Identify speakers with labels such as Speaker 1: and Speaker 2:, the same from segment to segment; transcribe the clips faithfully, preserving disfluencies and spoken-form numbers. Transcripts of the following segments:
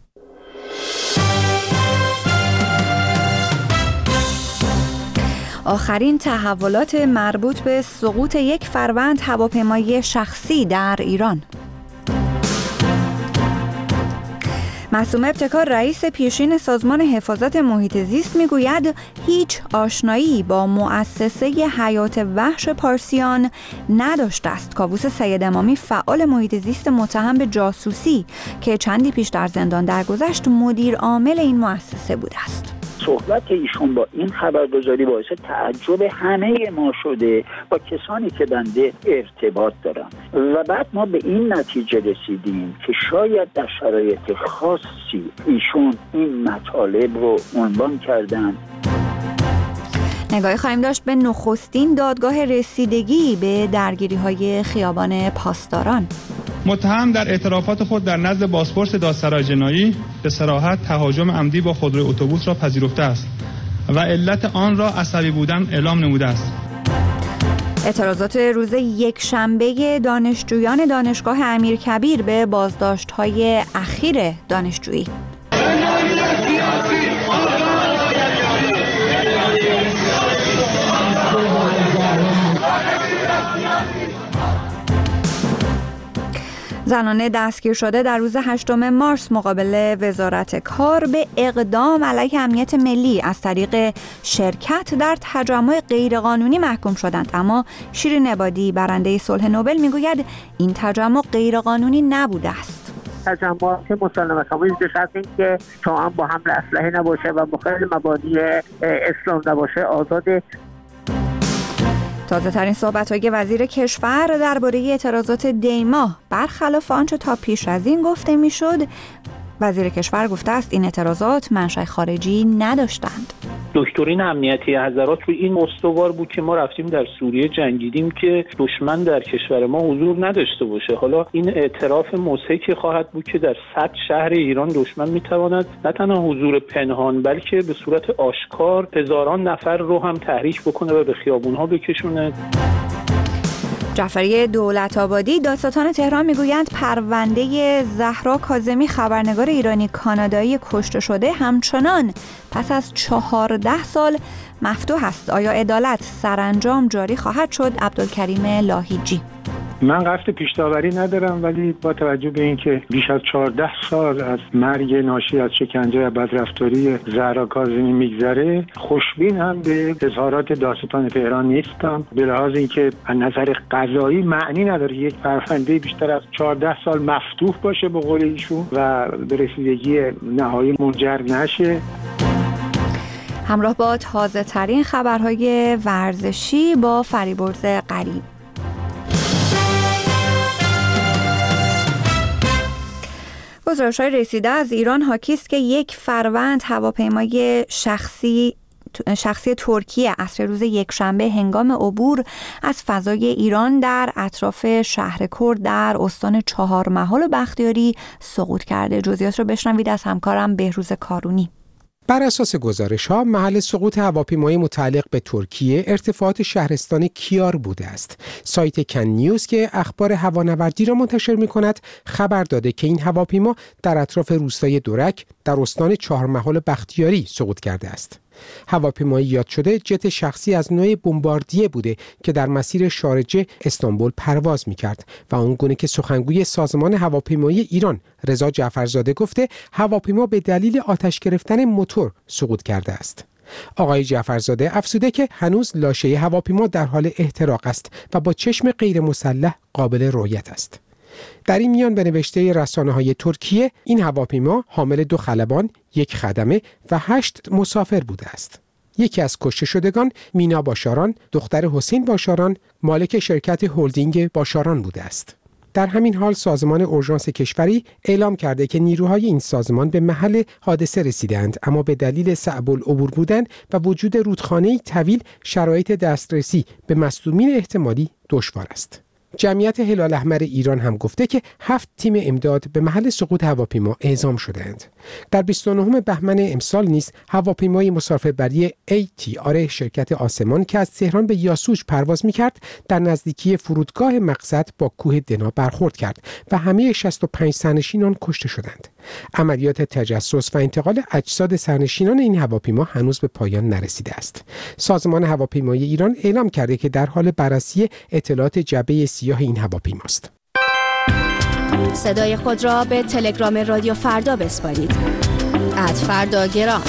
Speaker 1: آخرین تحولات مربوط به سقوط یک فروند هواپیمای شخصی در ایران. معصومه ابتکار رئیس پیشین سازمان حفاظت محیط زیست میگوید هیچ آشنایی با مؤسسه حیات وحش پارسیان نداشته است. کاووس سید امامی فعال محیط زیست متهم به جاسوسی که چندی پیش در زندان درگذشت مدیر عامل این مؤسسه بوده است.
Speaker 2: صحبت ایشون با این خبرگزاری باعث تعجب همه ما شده، با کسانی که بنده ارتباط دارم، و بعد ما به این نتیجه رسیدیم که شاید در شرایط خاصی ایشون این مطالب رو عنوان کردن.
Speaker 1: نگاهی خواهیم داشت به نخستین دادگاه رسیدگی به درگیری‌های خیابان پاسداران.
Speaker 3: متهم در اعترافات خود در نزد بازپرس دادسرای جنایی به صراحت تهاجم عمدی با خودروی اتوبوس را پذیرفته است و علت آن را عصبی بودن اعلام نموده است.
Speaker 1: اعتراضات روز یکشنبه دانشجویان دانشگاه امیرکبیر به بازداشت‌های اخیر دانشجویی. زنان دستگیر شده در روز هشتم مارس مقابل وزارت کار به اقدام علیه امنیت ملی از طریق شرکت در تجمع غیرقانونی محکوم شدند، اما شیرین عبادی برنده صلح نوبل میگوید این تجمع غیرقانونی نبوده است.
Speaker 4: تجمعات مسالمت آمیز به شرط اینکه تا هم با حمل اسلحه نباشه و مخالف مبادی اسلام نباشه آزاده.
Speaker 1: تازه ترین صحبت‌های وزیر کشور درباره اعتراضات دیما برخلاف آنچه تا پیش از این گفته میشد، وزیر کشور گفته است این اعتراضات منشأ خارجی نداشتند.
Speaker 5: دکترین امنیتی حضرات روی این استوار بود که ما رفتیم در سوریه جنگیدیم که دشمن در کشور ما حضور نداشته باشه. حالا این اعتراف مضحکی خواهد بود که در صد شهر ایران دشمن میتواند نه تنها حضور پنهان بلکه به صورت آشکار هزاران نفر رو هم تحریک بکنه و به خیابون‌ها بکشونه.
Speaker 1: جعفری دولت‌آبادی دادستان تهران میگویند پرونده زهرا کاظمی خبرنگار ایرانی کانادایی کشته شده همچنان پس از چهارده سال مفتوح است. آیا عدالت سرانجام جاری خواهد شد؟ عبدالکریم لاهیجی:
Speaker 6: من قصد پیش‌داوری ندارم، ولی با توجه به اینکه بیش از چهارده سال از مرگ ناشی از شکنجه و بدرفتاری زهرا کاظمی میگذره، خوشبین هم به اظهارات دادستان تهران نیستم، به لحاظ اینکه از نظر قضایی معنی نداره یک پرونده بیشتر از چهارده سال مفتوح باشه به قول ایشون و به رسیدگی نهایی منجر نشه.
Speaker 1: همراه با تازه ترین خبرهای ورزشی با فریبرز قریب. گزارش‌های رسیده از ایران حاکی است که یک فروند هواپیمای شخصی شخصی ترکیه عصر روز یکشنبه هنگام عبور از فضای ایران در اطراف شهر کرد در استان چهارمحال و بختیاری سقوط کرده. جزئیات رو بشنوید از همکارم بهروز کارونی.
Speaker 7: بر اساس گزارش‌ها محل سقوط هواپیمای متعلق به ترکیه ارتفاعات شهرستان کیار بوده است. سایت کن نیوز که اخبار هوانوردی را منتشر می‌کند خبر داده که این هواپیما در اطراف روستای دورک در استان چهارمحال و بختیاری سقوط کرده است. هواپیمای یاد شده جت شخصی از نوع بمباردیه بوده که در مسیر شارجه استانبول پرواز می‌کرد و آنگونه که سخنگوی سازمان هواپیمایی ایران رضا جعفرزاده گفته هواپیما به دلیل آتش گرفتن موتور سقوط کرده است. آقای جعفرزاده افزوده که هنوز لاشه هواپیما در حال احتراق است و با چشم غیر مسلح قابل رؤیت است. در این میان به نوشته رسانه‌های ترکیه این هواپیما حامل دو خلبان، یک خدمه و هشت مسافر بوده است. یکی از کشته شدگان مینا باشاران، دختر حسین باشاران، مالک شرکت هلدینگ باشاران بوده است. در همین حال سازمان اورژانس کشوری اعلام کرده که نیروهای این سازمان به محل حادثه رسیدند، اما به دلیل صعب العبور بودن و وجود رودخانه‌ای طویل شرایط دسترسی به مصدومین احتمالی دشوار است. جمعیت هلال احمر ایران هم گفته که هفت تیم امداد به محل سقوط هواپیما اعزام شدند. در بیست و نهم بهمن امسال نیز هواپیمای مسافربری ای تی آر شرکت آسمان که از تهران به یاسوج پرواز می‌کرد در نزدیکی فرودگاه مقصد با کوه دنا برخورد کرد و همه شصت و پنج سرنشینان کشته شدند. عملیات تجسس و انتقال اجساد سرنشینان این هواپیما هنوز به پایان نرسیده است. سازمان هواپیمایی ایران اعلام کرده که در حال بررسی اطلاعات جعبه سیاه این هواپیماست.
Speaker 8: صدای خود را به تلگرام رادیو فردا بسپارید. ات فردا گرام.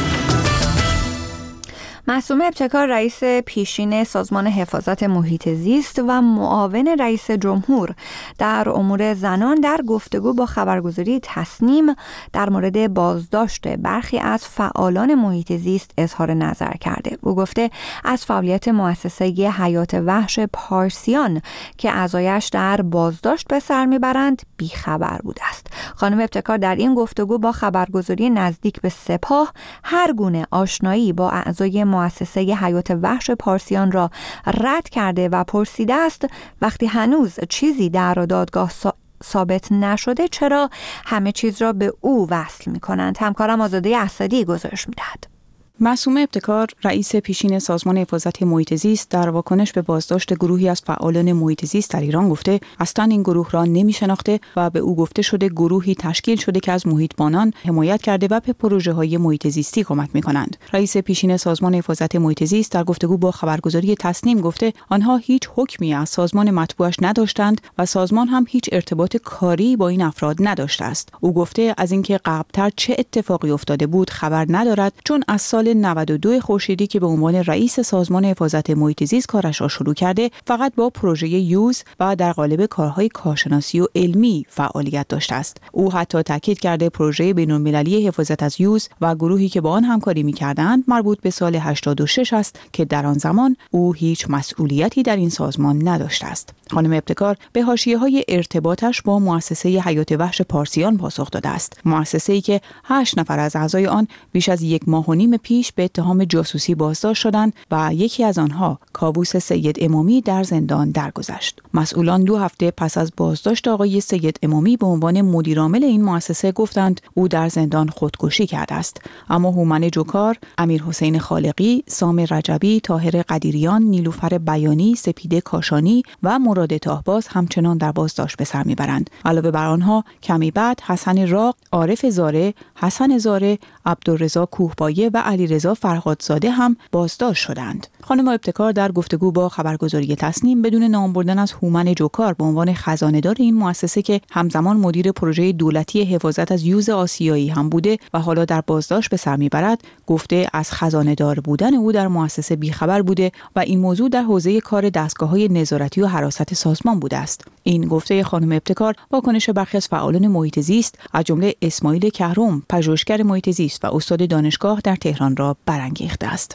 Speaker 1: معصومه ابتکار رئیس پیشین سازمان حفاظت محیط زیست و معاون رئیس جمهور در امور زنان در گفتگو با خبرگزاری تصنیم در مورد بازداشت برخی از فعالان محیط زیست اظهار نظر کرده. او گفته از فعالیت مؤسسه حیات وحش پارسیان که اعضایش در بازداشت به سر میبرند بیخبر بوده است. خانم ابتکار در این گفتگو با خبرگزاری نزدیک به سپاه هر گونه آشنایی با اعضای مؤسسه حیات وحش پارسیان را رد کرده و پرسیده است وقتی هنوز چیزی در دادگاه ثابت نشده چرا همه چیز را به او وصل می کنند. همکارم آزاده اسدی گزارش می دهد.
Speaker 9: معصومه ابتکار رئیس پیشین سازمان حفاظت محیط زیست در واکنش به بازداشت گروهی از فعالان محیط زیست در ایران گفته اصلا این گروه را نمی‌شناخته و به او گفته شده گروهی تشکیل شده که از محیطبانان حمایت کرده و به پروژه‌های محیط زیستی کمک می‌کنند. رئیس پیشین سازمان حفاظت محیط زیست در گفتگو با خبرگزاری تصنیم گفته آنها هیچ حکمی از سازمان مطبوعش نداشتند و سازمان هم هیچ ارتباط کاری با این افراد نداشته است. او گفته از اینکه قبل‌تر چه اتفاقی افتاده بود خبر ندارد چون از سال نود و دو خورشیدی که به عنوان رئیس سازمان حفاظت محیط زیست کارش را شروع کرده فقط با پروژه یوز و در قالب کارهای کارشناسی و علمی فعالیت داشته است. او حتی تاکید کرده پروژه بین‌المللی حفاظت از یوز و گروهی که با آن همکاری می‌کردند مربوط به سال هشتاد و شش است که در آن زمان او هیچ مسئولیتی در این سازمان نداشته است. خانم ابتکار به حاشیه‌های ارتباطش با مؤسسه حیات وحش پارسیان پاسخ داده است. مؤسسه‌ای که هشت نفر از اعضای آن بیش از یک ماه و نیم پیش به اتهام جاسوسی بازداشت شدند و یکی از آنها کاووس سید امامی در زندان درگذشت. مسئولان دو هفته پس از بازداشت آقای سید امامی به عنوان مدیرعامل این مؤسسه گفتند او در زندان خودکشی کرده است. اما هومن جوکار، امیر حسین خالقی، سام رجبی، طاهر قدیریان، نیلوفر بیانی، سپیده کاشانی و مراد طاهباز همچنان در بازداشت به سر میبرند. علاوه بر آنها کمی بعد حسن راق، عارف زاره، حسن زاره، عبدالرضا کوهبایه و علیرضا فرهادزاده هم بازداشت شدند. خانم ابتکار در گفتگو با خبرگزاری تصنیم بدون نام بردن از هومن جوکار به عنوان خزانه‌دار این مؤسسه که همزمان مدیر پروژه دولتی حفاظت از یوز آسیایی هم بوده و حالا در بازداشت به سر میبرد گفته از خزانه‌دار بودن او در مؤسسه بیخبر بوده و این موضوع در حوزه کار دستگاه‌های نظارتی و حراست سازمان بوده است. این گفته خانم ابتکار واکنش برخی از فعالان محیط زیست از جمله اسماعیل کهرم، پژوهشگر محیط زیست و استاد دانشگاه در تهران را برانگیخته است.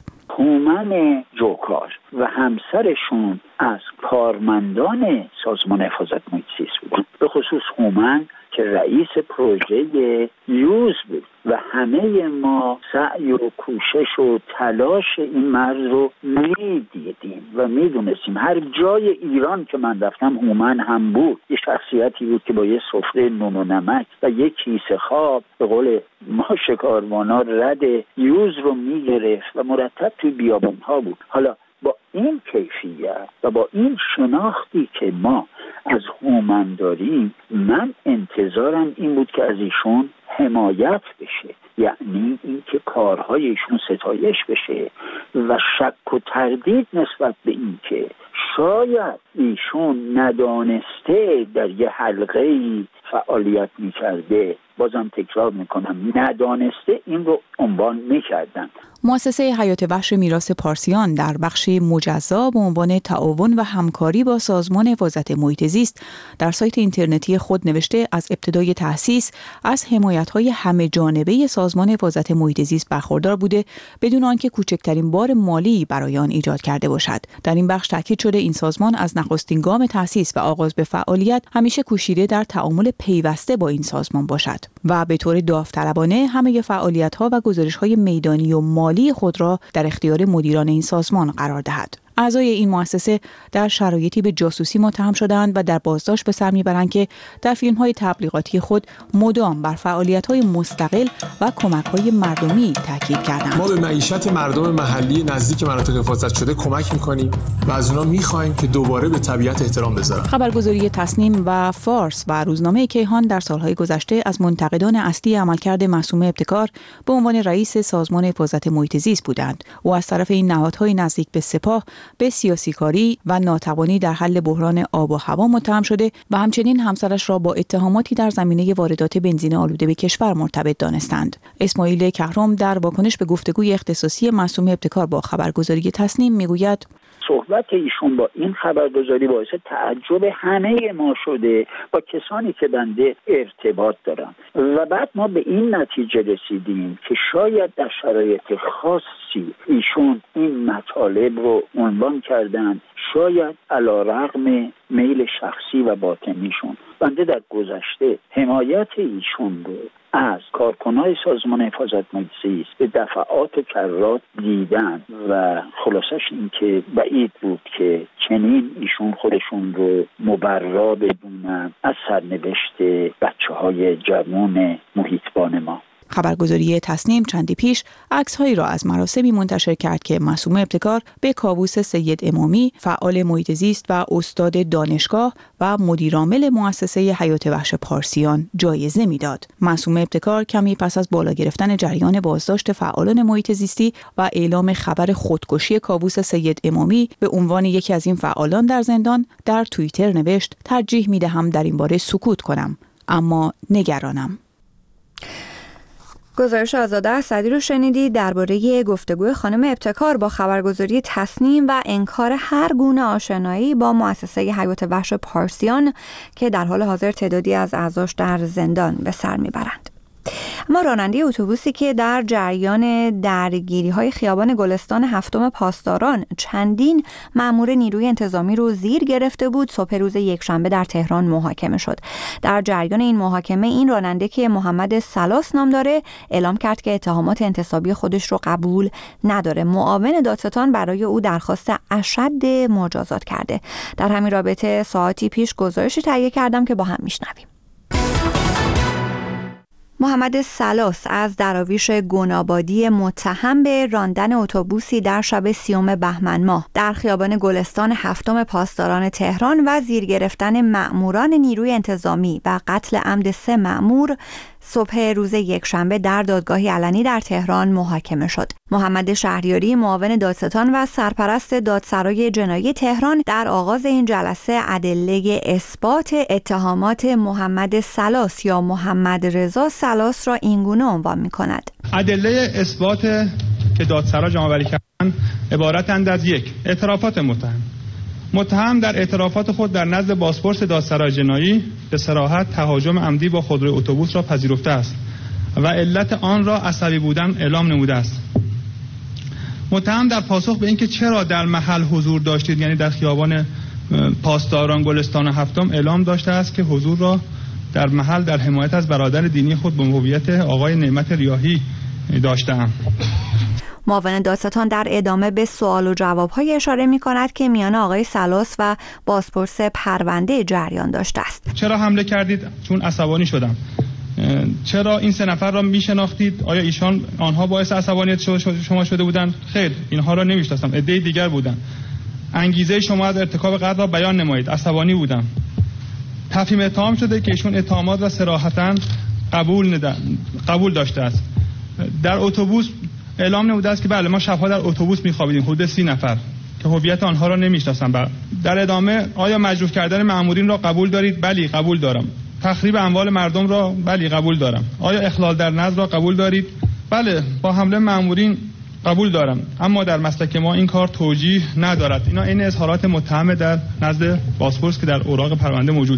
Speaker 2: هومن جوکار و همسرشون از کارمندان سازمان حفاظت محیط زیست بودن، به خصوص هومن که رئیس پروژه یوز بود و همه ما سعی و کوشش و تلاش این مرد رو میدیدیم و میدونستیم. هر جای ایران که من رفتم هومن هم بود. یه شخصیتی بود که با یه سفره نون و نمک و یک کیسه خواب به قول ما شکاروانا رد یوز رو میگرفت و مرتب توی بیابان‌ها بود. حالا با این کیفیت و با این شناختی که ما از هومن داریم، من انتظارم این بود که از ایشون حمایت بشه، یعنی اینکه کارهای ایشون ستایش بشه و شک و تردید نسبت به این که شاید ایشون ندانسته در یه حلقه‌ای فعالیت می‌کرده، بازم تکرار میکنم ندانسته، این رو عنوان میکردن.
Speaker 9: مؤسسه حیات وحش میراث پارسیان در بخش مجزا به عنوان تعاون و همکاری با سازمان حفاظت محیط زیست در سایت اینترنتی خود نوشته از ابتدای تأسیس از حمایت‌های همه جانبه سازمان حفاظت محیط زیست برخوردار بوده بدون آنکه کوچکترین بار مالی برای آن ایجاد کرده باشد. در این بخش تاکید شده این سازمان از نخستین گام تأسیس و آغاز به فعالیت همیشه کوشیده در تعامل پیوسته با این سازمان باشد و به طور داوطلبانه همه فعالیت‌ها و گزارش‌های میدانی و مالی خود را در اختیار مدیران این سازمان قرار دهد. اعضای این مؤسسه در شرایطی به جاسوسی متهم شدند و در بازداشت به سر میبرند که در فیلم‌های تبلیغاتی خود مدام بر فعالیت‌های مستقل و کمک‌های مردمی تاکید کردند.
Speaker 10: ما به معیشت مردم محلی نزدیک مناطق حفاظت شده کمک می‌کنیم و از اونها می‌خوایم که دوباره به طبیعت احترام بذارن.
Speaker 9: خبرگزاری تصنیم و فارس و روزنامه کیهان در سالهای گذشته از منتقدان اصلی عملکرد معصومه ابتکار به عنوان رئیس سازمان حفاظت محیط زیست بودند. او از طرف این نهادهای نزدیک به سپاه به سیاسی کاری و ناتوانی در حل بحران آب و هوا متهم شده و همچنین همسرش را با اتهاماتی در زمینه واردات بنزین آلوده به کشور مرتبط دانستند. اسماعیل کهرم در واکنش به گفتگوی اختصاصی معصومه ابتکار با خبرگزاری تصنیم میگوید
Speaker 2: صحبت ایشون با این خبرگزاری باعث تعجب همه ما شده، با کسانی که بنده ارتباط دارم، و بعد ما به این نتیجه رسیدیم که شاید در شرایط خاصی ایشون این مطالب رو عنوان کردن، شاید علیرغم میل شخصی و باطنیشون. بنده در گذشته حمایت ایشون رو از کارکنای سازمان حفاظت محیط زیست به دفعات و کرات دیدن و خلاصش این که بعید بود که چنین ایشون خودشون رو مبرا بدونن از سرنوشت بچه های جوان محیطبان ما.
Speaker 9: خبرگزاری تصنیم چندی پیش عکس‌هایی را از مراسمی منتشر کرد که معصومه ابتکار به کاووس سید امامی، فعال محیط زیست و استاد دانشگاه و مدیرعامل مؤسسه حیات وحش پارسیان جایزه میداد. معصومه ابتکار کمی پس از بالا گرفتن جریان بازداشت فعالان محیط زیستی و اعلام خبر خودکشی کاووس سید امامی به عنوان یکی از این فعالان در زندان، در توییتر نوشت: ترجیح می‌دهم در این باره سکوت کنم، اما نگرانم.
Speaker 1: گزارش آزاده اسدی رو شنیدید درباره گفتگوی خانم ابتکار با خبرگزاری تصنیم و انکار هر گونه آشنایی با مؤسسه حیات وحش پارسیان که در حال حاضر تعدادی از اعضاش در زندان به سر میبرند. اما راننده اتوبوسی که در جریان درگیری‌های خیابان گلستان هفتم پاسداران چندین مأمور نیروی انتظامی رو زیر گرفته بود، صبح روز یکشنبه در تهران محاکمه شد. در جریان این محاکمه این راننده که محمد سلاس نام داره اعلام کرد که اتهامات انتصابی خودش رو قبول نداره. معاون دادستان برای او درخواست اشد مجازات کرده. در همین رابطه ساعتی پیش گزارشی تهیه کردم که با هم میشنویم. محمد سلاس از دراویش گنابادی متهم به راندن اتوبوسی در شب سیوم بهمن ماه در خیابان گلستان هفتم پاسداران تهران و زیر گرفتن مأموران نیروی انتظامی و قتل عمد سه مأمور صبح روز یکشنبه در دادگاهی علنی در تهران محاکمه شد. محمد شهریاری معاون دادستان و سرپرست دادسرای جنایی تهران در آغاز این جلسه ادله اثبات اتهامات محمد سلاس یا محمد رضا سلاس را اینگونه عنوان می‌کند.
Speaker 3: ادله اثبات که دادسرا جمع‌آوری کردند عبارتند از یک: اعترافات متهم متهم در اعترافات خود در نزد بازپرس دادسرای جنایی به صراحت تهاجم عمدی با خودروی اتوبوس را پذیرفته است و علت آن را عصبی بودن اعلام نموده است. متهم در پاسخ به اینکه چرا در محل حضور داشتید، یعنی در خیابان پاسداران گلستان هفتم، اعلام داشته است که حضور را در محل در حمایت از برادر دینی خود به هویت آقای نعمت ریاحی داشته‌ام.
Speaker 1: معاون دادستان در ادامه به سوال و جواب‌های اشاره می‌کند که میان آقای سلاس و بازپرس پرونده جریان داشته است.
Speaker 3: چرا حمله کردید؟ چون عصبانی شدم. چرا این سه نفر را میشناختید؟ آیا ایشان آنها باعث عصبانیت شما شده بودند؟ خیر، اینها را نمیشناسم، عده دیگر بودند. انگیزه شما از ارتکاب قتل را بیان نمایید. عصبانی بودم. تفهیم اتهام شده که ایشون اتهامات را صراحتاً قبول ندن. قبول داشته است. در اتوبوس اعلام نموده است که بله ما شبها در اتوبوس میخوابیدیم، حدود سی نفر که هویت آنها را نمیشناسم. در ادامه آیا مجروح کردن مأمورین را قبول دارید؟ بله قبول دارم. تخریب اموال مردم را بله قبول دارم. آیا اخلال در نظم را قبول دارید؟ بله با حمله مأمورین قبول دارم، اما در مسلک ما این کار توجیه ندارد. اینا این اظهارات متهم در نزد بازپرس که در اوراق پرونده موجود.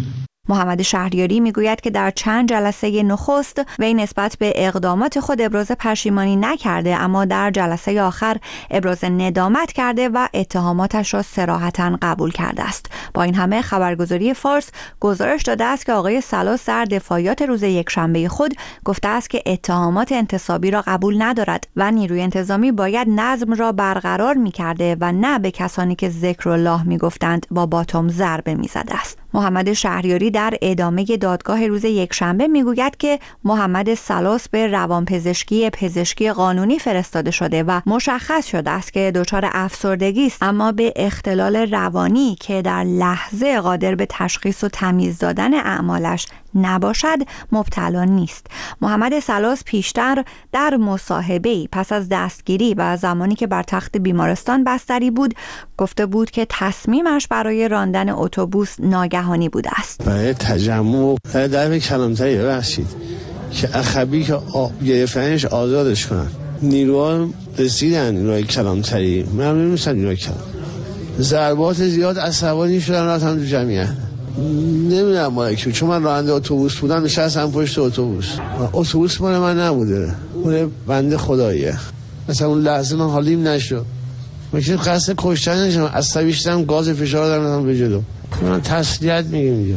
Speaker 1: محمد شهریاری میگوید که در چند جلسه نخست وی نسبت به اقدامات خود ابراز پشیمانی نکرده، اما در جلسه آخر ابراز ندامت کرده و اتهاماتش را صراحتاً قبول کرده است. با این همه خبرگزاری فارس گزارش داده است که آقای سلاس در دفاعیات روز یکشنبه خود گفته است که اتهامات انتصابی را قبول ندارد و نیروی انتظامی باید نظم را برقرار می‌کرده و نه به کسانی که ذکر الله می‌گفتند با باتم ضربه می‌زده است. محمد شهریاری در ادامه دادگاه روز یکشنبه میگوید که محمد سلاس به روانپزشکی پزشکی قانونی فرستاده شده و مشخص شده است که دچار افسردگی است، اما به اختلال روانی که در لحظه قادر به تشخیص و تمیز دادن اعمالش نباشد مبتلا نیست. محمد سلاس پیشتر در مصاحبه‌ای پس از دستگیری و زمانی که بر تخت بیمارستان بستری بود گفته بود که تصمیمش برای راندن اتوبوس ناگهانی بوده است.
Speaker 11: برای تجمع در به کلانتری ببخشید که اخبی که گرفتنش آزادش کنن، نیروها رسیدن نیروهای کلانتری، من نمی‌دونم نیروهای کلانتری ضربات زیاد عصبانی شدن رفتن تو جمعیت. نمیدونم مال کی، چون من راننده اتوبوس بودم نشستم پشت اتوبوس. اتوبوس مال من نبوده، مال بنده خداییه. مثلا اون لحظه من حالیم نشد، من که قصد کشتن نشدم، عصبی شدم، گاز فشار دادم به جلو. من تسلیت میگم دیگه،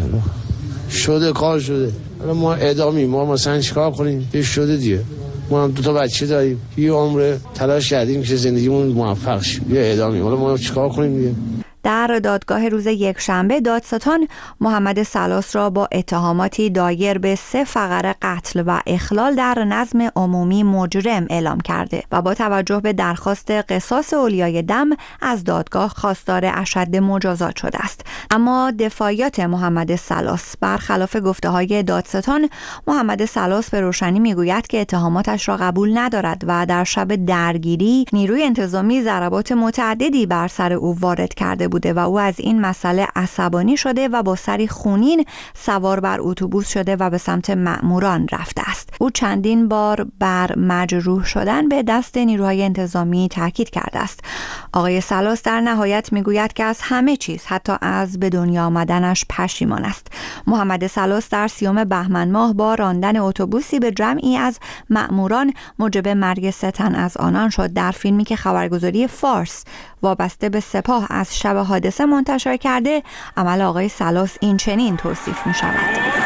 Speaker 11: شده کار شده، حالا ما اعدامی، ما مثلا چیکار کنیم؟ یه شده دیگه. ما هم دو تا بچه داریم، یه عمر تلاش کردیم که زندگیمون موفق شه، یه اعدامی، حالا ما چیکار کنیم دیگه؟
Speaker 1: در دادگاه روز یکشنبه دادستان محمد سلاس را با اتهاماتی دایر به سه فقره قتل و اخلال در نظم عمومی مجرم اعلام کرده و با توجه به درخواست قصاص اولیای دم از دادگاه خواستار اشد مجازات شده است. اما دفاعیات محمد سلاس برخلاف گفته‌های دادستان، محمد سلاس به روشنی میگوید که اتهاماتش را قبول ندارد و در شب درگیری نیروی انتظامی ضربات متعددی بر سر او وارد کرده بوده و او از این مسئله عصبانی شده و با سری خونین سوار بر اتوبوس شده و به سمت مأموران رفته است. او چندین بار بر مجروح شدن به دست نیروهای انتظامی تاکید کرده است. آقای سلاس در نهایت میگوید که از همه چیز، حتی از به دنیا آمدنش پشیمان است. محمد سلاس در سیوم بهمن ماه با راندن اتوبوسی به جمعی از مأموران موجب مرگ سه تن از آنان شد. در فیلمی که خبرگزاری فارس وابسته به سپاه از شب حادثه منتشر کرده، عمل آقای سلاس این چنین توصیف می شود.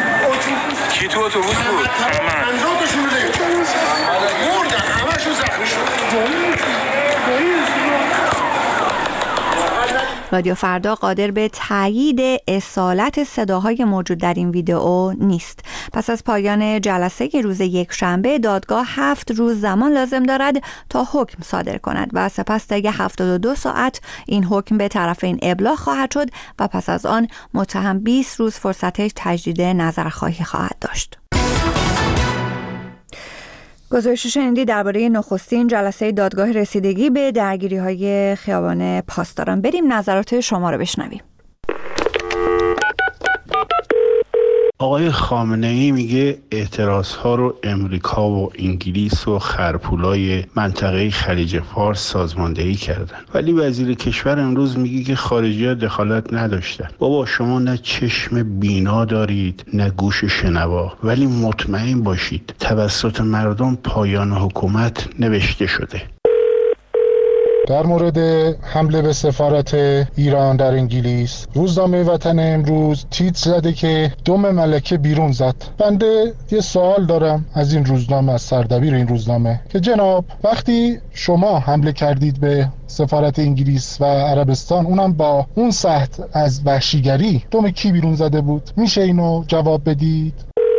Speaker 12: کی تو اتوبوس بود؟ پنجاه تاشون رو دیگه مردن، همشون زخمی شد.
Speaker 1: رادیو فردا قادر به تایید اصالت صداهای موجود در این ویدئو نیست. پس از پایان جلسه روز یکشنبه دادگاه هفت روز زمان لازم دارد تا حکم صادر کند و سپس طی هفتاد و دو ساعت این حکم به طرفین ابلاغ خواهد شد و پس از آن متهم بیست روز فرصت تجدید نظرخواهی خواهد داشت. گزارش شنیدی درباره نخستین جلسه دادگاه رسیدگی به درگیری‌های خیابان پاسداران. بریم نظرات شما رو بشنویم.
Speaker 13: آقای خامنه‌ای میگه اعتراض‌ها رو امریکا و انگلیس و خرپولای منطقه خلیج فارس سازماندهی کردن، ولی وزیر کشور امروز میگه که خارجی‌ها دخالت نداشتن. بابا شما نه چشم بینا دارید نه گوش شنوا، ولی مطمئن باشید توسط مردم پایان حکومت نوشته شده.
Speaker 14: در مورد حمله به سفارت ایران در انگلیس، روزنامه وطن امروز تیتر زده که دم ملکه بیرون زد. بنده یه سوال دارم از این روزنامه، از سردبیر این روزنامه، که جناب وقتی شما حمله کردید به سفارت انگلیس و عربستان، اونم با اون سطح از وحشیگری، دم کی بیرون زده بود؟ میشه اینو جواب بدید؟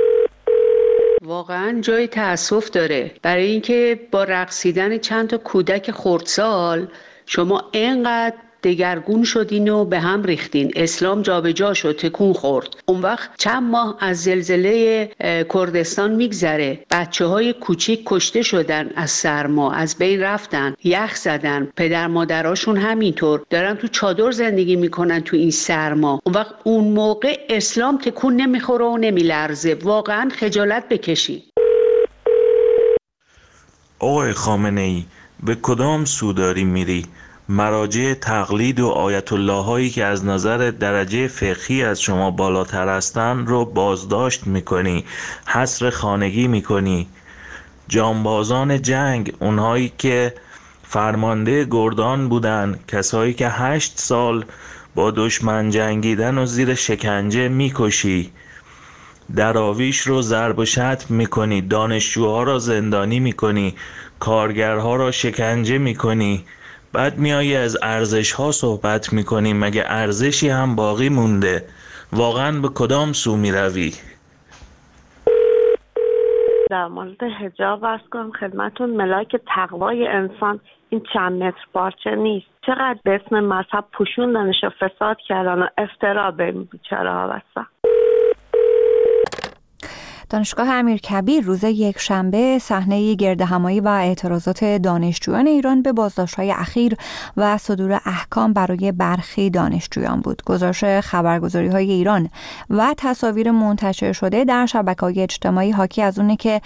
Speaker 15: واقعا جای تأسف داره برای اینکه با رقصیدن چند تا کودک خردسال شما اینقدر دگرگون شدین و به هم ریختین. اسلام جابجا شد، تکون خورد. اون وقت چند ماه از زلزله کردستان میگذره، بچه های کوچیک کشته شدن از سرما، از بین رفتن، یخ زدن، پدر مادراشون همینطور دارن تو چادر زندگی میکنن تو این سرما. اون وقت اون موقع اسلام تکون نمیخوره و نمیلرزه. واقعا خجالت بکشین.
Speaker 16: آقای خامنه‌ای به کدام سو داری میری؟ مراجع تقلید و آیت الله هایی که از نظر درجه فقهی از شما بالاتر هستند رو بازداشت میکنی، حصر خانگی میکنی. جانبازان جنگ، اونهایی که فرمانده گردان بودن، کسایی که هشت سال با دشمن جنگیدن و زیر شکنجه میکشی. دراویش رو ضرب و شتم میکنی، دانشجوها را زندانی میکنی، کارگرها را شکنجه میکنی. بعد میایی از ارزش ها صحبت میکنی. مگه ارزشی هم باقی مونده؟ واقعا به کدام سو میروی؟
Speaker 17: در مورد حجاب عرض کنم خدمتون، ملاک تقوای انسان این چند متر پارچه نیست. چقدر به اسم مذهب پوشوندنش و فساد کردن و افترا به این بیچاره ها بستن.
Speaker 1: دانشگاه امیرکبیر روز یک شنبه صحنه گردهمایی و اعتراضات دانشجویان ایران به بازداشت‌های اخیر و صدور احکام برای برخی دانشجویان بود. گزارش خبرگزاری‌های ایران و تصاویر منتشر شده در شبکه‌های اجتماعی حاکی از اونه که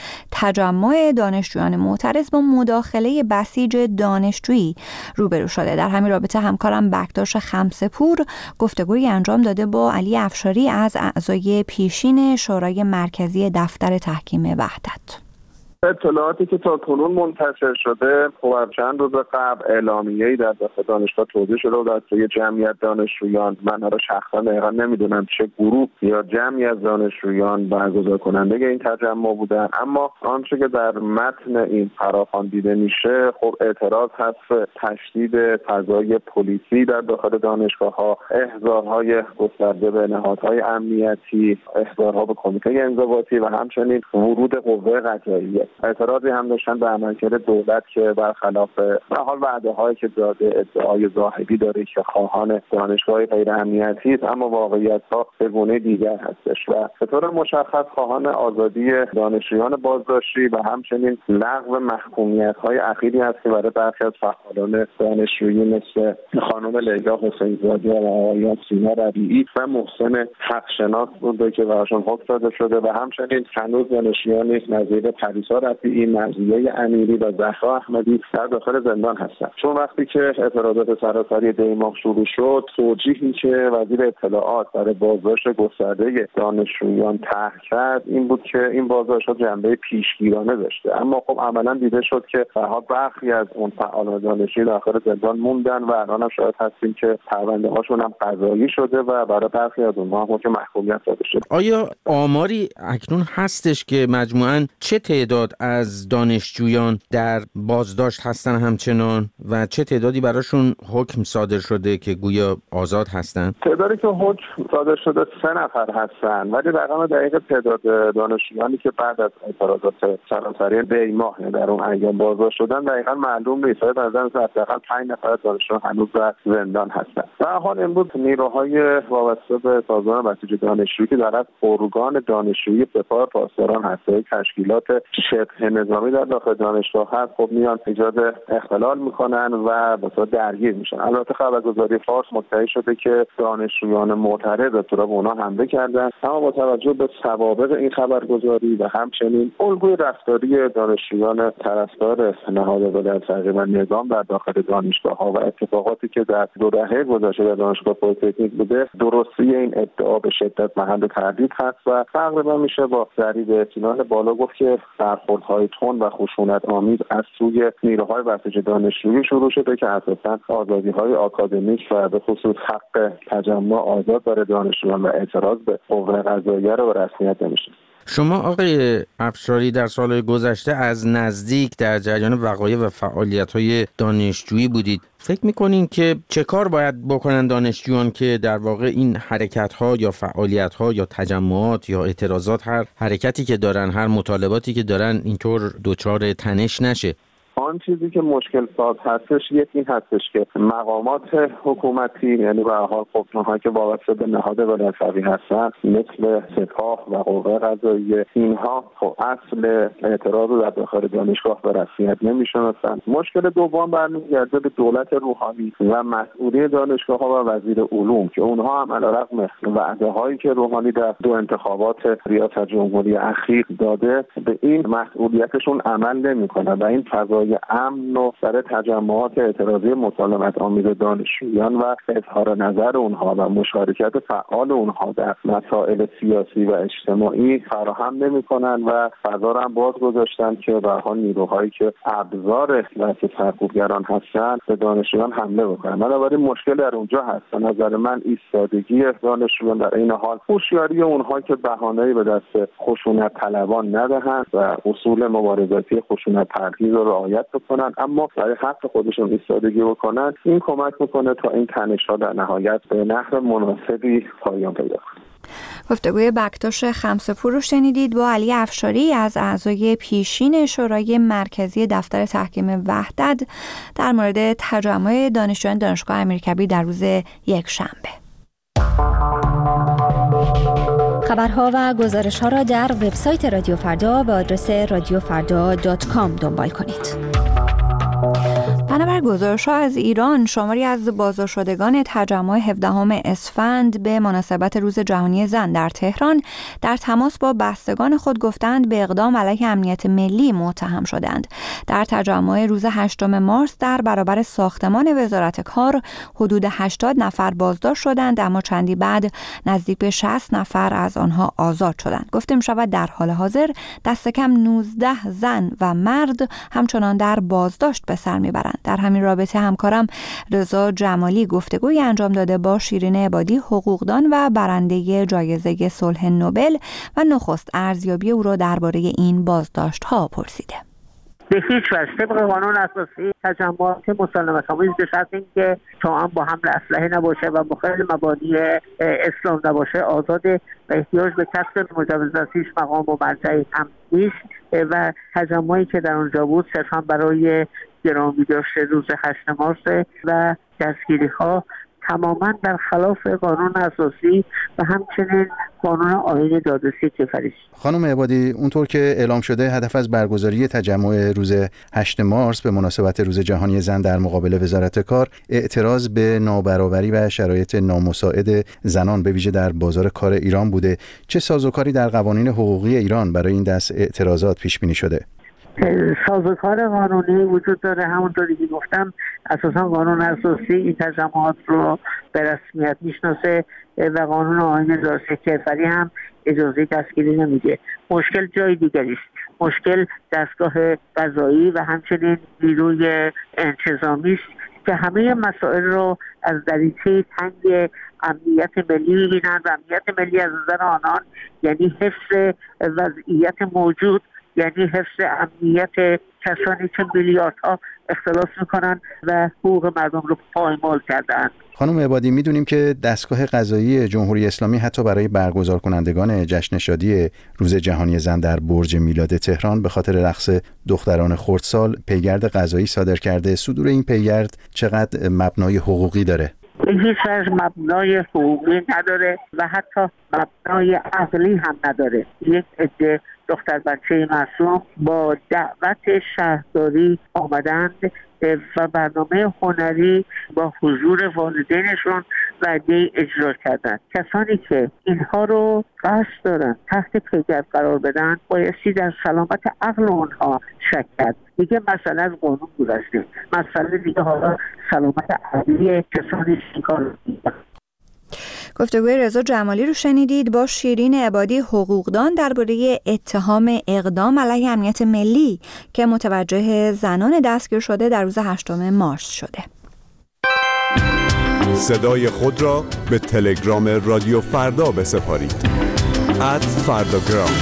Speaker 1: تجمع دانشجویان معترض با مداخله بسیج دانشجویی روبرو شده. در همین رابطه همکارم بکتاش خمسه‌پور گفتگویی انجام داده با علی افشاری از اعضای پیشین شورای مرکزی دفتر تحکیم وحدت.
Speaker 18: اطلاعاتی که تا کنون منتشر شده، خب چند روز قبل اعلامیه‌ای در داخل دانشگاه توضیح شده و در یه جمعیت دانشجویان، من را شخصا دقیقا نمیدونم چه گروه یا جمعی از دانشجویان برگزار کننده این تجمع بودن، اما آنچه که در متن این فراخوان دیده میشه، خب اعتراض هست تشدید فضای پلیسی در داخل دانشگاه‌ها، احضارهای گسترده به نهادهای امنیتی، احضارها به کمیته انضباطی و همچنین ورود قوه قضاییه. اعتراضی هم داشتن به عملکرد دولت که برخلاف به حال وعده‌هایی که داده، ادعای زاهدی داره که خواهان دانشگاه غیر امنیتی است، اما واقعیت‌ها به گونه دیگر هستش و به طور مشخص خواهان آزادی دانشجویان بازداشتی و همچنین لغو محکومیت‌های اخیری هست که برای برخی از فعالان دانشجویی مثل خانم لیلا حسین‌زاده و آقایان سینا ربیعی و محسن حقشناس بوده که براشون حکم داده شده و همچنین هنوز دانشجویانی نظیر پریسا رفیعی، مرضیه امیری و زهرا احمدی در داخل زندان هستند. چون وقتی که اعتراضات سراسری دی ماه شروع شد، توجیهی که وزیر اطلاعات برای بازداشت گسترده دانشجویان طرح کرد این بود که این بازداشت‌ها جنبه پیشگیرانه داشته، اما خب عملاً دیده شد که برها برخی از اون فعالان دانشجویی داخل زندان موندن و الان هم شاید هستیم که پرونده هاشون هم قضایی شده و برای برخی از اونها هم که محکومیت داده شده.
Speaker 19: آیا آماری اکنون هستش که مجموعاً چه تعداد از دانشجویان در بازداشت هستن همچنان و چه تعدادی براشون حکم صادر شده که گویا آزاد هستن؟
Speaker 18: تعدادی که حکم صادر شده سه نفر هستن، ولی رقم دقیق تعداد دانشجویانی که بعد از اعتراضات سراسری دی ماه در اون ایام بازداشت شدن دقیقاً معلوم نیست. در نظر حداقل پنج نفر دانشجو هنوز در زندان هستن. در حال امروز نیروهای وابسته به سازمان بسیج دانشجویی که در از ارگان دانشجویی سپاه پاسداران هسته تشکیلات شبه نظامی در داخل دانشگاه هست، خب میان ایجاد اختلال میکنن و به صورت درگیر میشن. البته خبرگزاری فارس مدعی شده که دانشجویان معترض به طور اونا حمله کردن، اما با توجه به سوابق این خبرگزاری و همچنین الگوی رفتاری دانشجویان طرفدار نهاد ولایت فقیه و نظام در داخل دانشگاه ها و اتفاقاتی که در دو دهه گذشته در دانشگاه پلیتکنیک بوده، درستی این ادعا به شدت محل تردید هست و تقریبا میشه با ضریب اطمینان بالا گفت که برخوردهای تند و خشونت آمیز از سوی نیروهای بسیج دانشجویی شروع شده که اساساً آزادی‌های آکادمیک و به خصوص حق تجمع آزاد برای دانشجویان و اعتراض به قوه قضاییه رو به رسمیت نمیشه.
Speaker 19: شما آقای افشاری در سالهای گذشته از نزدیک در جریان وقایع و فعالیت‌های دانشجویی بودید. فکر می‌کنین که چه کار باید بکنن دانشجویان که در واقع این حرکت‌ها یا فعالیت‌ها یا تجمعات یا اعتراضات، هر حرکتی که دارن، هر مطالباتی که دارن اینطور دچار تنش نشه؟
Speaker 18: آن چیزی که مشکل ساز هستش یک این هستش که مقامات حکومتی، یعنی به هر حال اونهایی که وابسته به نهاد ولایت فقیه هستن مثل سپاه و قوه قضاییه، اینها خب اصل اعتراض رو در داخل دانشگاه به رسمیت نمیشناسن. مشکل دوم برمیگرده به دولت روحانی و مسئولی دانشگاه‌ها و وزیر علوم که اونها هم علیرغم وعده‌هایی که روحانی در دو انتخابات ریاست جمهوری اخیر داده به این مسئولیتشون عمل نمی‌کنن و این فضای امن و سر تجمعات اعتراضی مسالمت آمیز دانشجویان و اظهار نظر اونها و مشارکت فعال اونها در مسائل سیاسی و اجتماعی فراهم نمی‌کنن و فضا را هم باز گذاشتن که به حال نیروهایی که ابزار دست سرکوبگران هستن به دانشجویان حمله بکنن. بنابراین مشکل در اونجا هست. به نظر من ایستادگی دانشجویان در این حال، هوشیاری اونها که بهانه‌ای به دست خشونت طلبان ندهند و اصول مبارزاتی خشونت پرهیز رو رعایت بکنن، اما برای حق خودشون ایستادگی بکنن، این کمک میکنه تا این تنش‌ها در نهایت به نحو مناسبی پایان پیدا کنه.
Speaker 1: گفتگوی بکتاش خمسه‌پور رو شنیدید با علی افشاری از اعضای پیشین شورای مرکزی دفتر تحکیم وحدت در مورد تجمع دانشجویان دانشگاه امیرکبیر در روز یکشنبه.
Speaker 8: خبرها و گزارش‌ها را در وبسایت رادیو فردا به آدرس رادیو فردا دات کام دنبال کنید.
Speaker 1: بنابر گزارش‌ها از ایران، شماری از بازداشت‌شدگان تجمع هفدهم اسفند به مناسبت روز جهانی زن در تهران در تماس با بستگان خود گفتند به اقدام علیه امنیت ملی متهم شدند. در تجمع روز هشتم مارس در برابر ساختمان وزارت کار حدود هشتاد نفر بازداشت شدند، اما چندی بعد نزدیک به شصت نفر از آنها آزاد شدند. گفته می‌شود در حال حاضر دست کم نوزده زن و مرد همچنان در بازداشت به سر می‌برند. در همین رابطه همکارم رضا جمالی گفتگوی انجام داده با شیرین عبادی، حقوقدان و برنده جایزه صلح نوبل، و نخست ارزیابی او را درباره این بازداشت‌ها پرسیده.
Speaker 4: به هیچ وجه طبق قانون اساسی تجمعات مسالمت آمیز به شرط اینکه توأم با حمل اسلحه نباشه و مخالف مبانی اسلام نباشه آزاده و احتیاج به کسب مجوز هیچ مقام و مرجعی هم نیست و تجمعی که در اونجا بود صرفا برای گرامی داشته روز هشتم مارس و دستگیری ها تماما در خلاف قانون اساسی و همچنین قانون آیین دادرسی کیفری.
Speaker 20: خانم عبادی، اونطور که اعلام شده هدف از برگزاری تجمع روز هشتم مارس به مناسبت روز جهانی زن در مقابل وزارت کار اعتراض به نابرابری و شرایط نامساعد زنان به ویژه در بازار کار ایران بوده. چه سازوکاری در قوانین حقوقی ایران برای این دست اعتراضات پیش بینی شده؟
Speaker 4: سازوکار قانونی وجود داره. همونطوری که گفتم اساسا قانون اساسی این تجمعات رو به رسمیت میشناسه و قانون آیین دادرسی کیفری هم اجازه دستگیری نمیده. مشکل جای دیگری است. مشکل دستگاه قضایی و همچنین نیروی انتظامی است که همه مسائل رو از دریچه تنگ امنیت ملی می‌بینند و امنیت ملی از نظر آنان یعنی حفظ وضعیت موجود، یعنی حفظ امنیت کسانی که میلیاردها اختلاس میکنن و حقوق مردم رو پایمال کردن.
Speaker 20: خانم عبادی، میدونیم که دستگاه قضایی جمهوری اسلامی حتی برای برگزار کنندگان جشن شادی روز جهانی زن در برج میلاد تهران به خاطر رقص دختران خردسال پیگرد قضایی صادر کرده. صدور این پیگرد چقدر مبنای حقوقی داره؟
Speaker 4: هیچ از مبنای حقوقی نداره و حتی مبنای عقلی هم نداره. یک عده دختر بچه معصوم با دعوت شهرداری آمدند و برنامه هنری با حضور والدینشون وعده اجرا کردند. کسانی که اینها رو قصد دارن تحت پیگرد قرار بدن بایستی در سلامت عقل اونها شک کرد. دیگه مسئله از قانون گذشته، مسئله دیگه حالا سلامت عقلی کسانی که کار میکنن.
Speaker 1: گفتگوی رضا جمالی رو شنیدید با شیرین عبادی، حقوقدان، درباره اتهام اقدام علیه امنیت ملی که متوجه زنان دستگیر شده در روز هشتم مارس شده.
Speaker 21: صدای خود را به تلگرام رادیو فردا بسپارید. ات فرداگرام.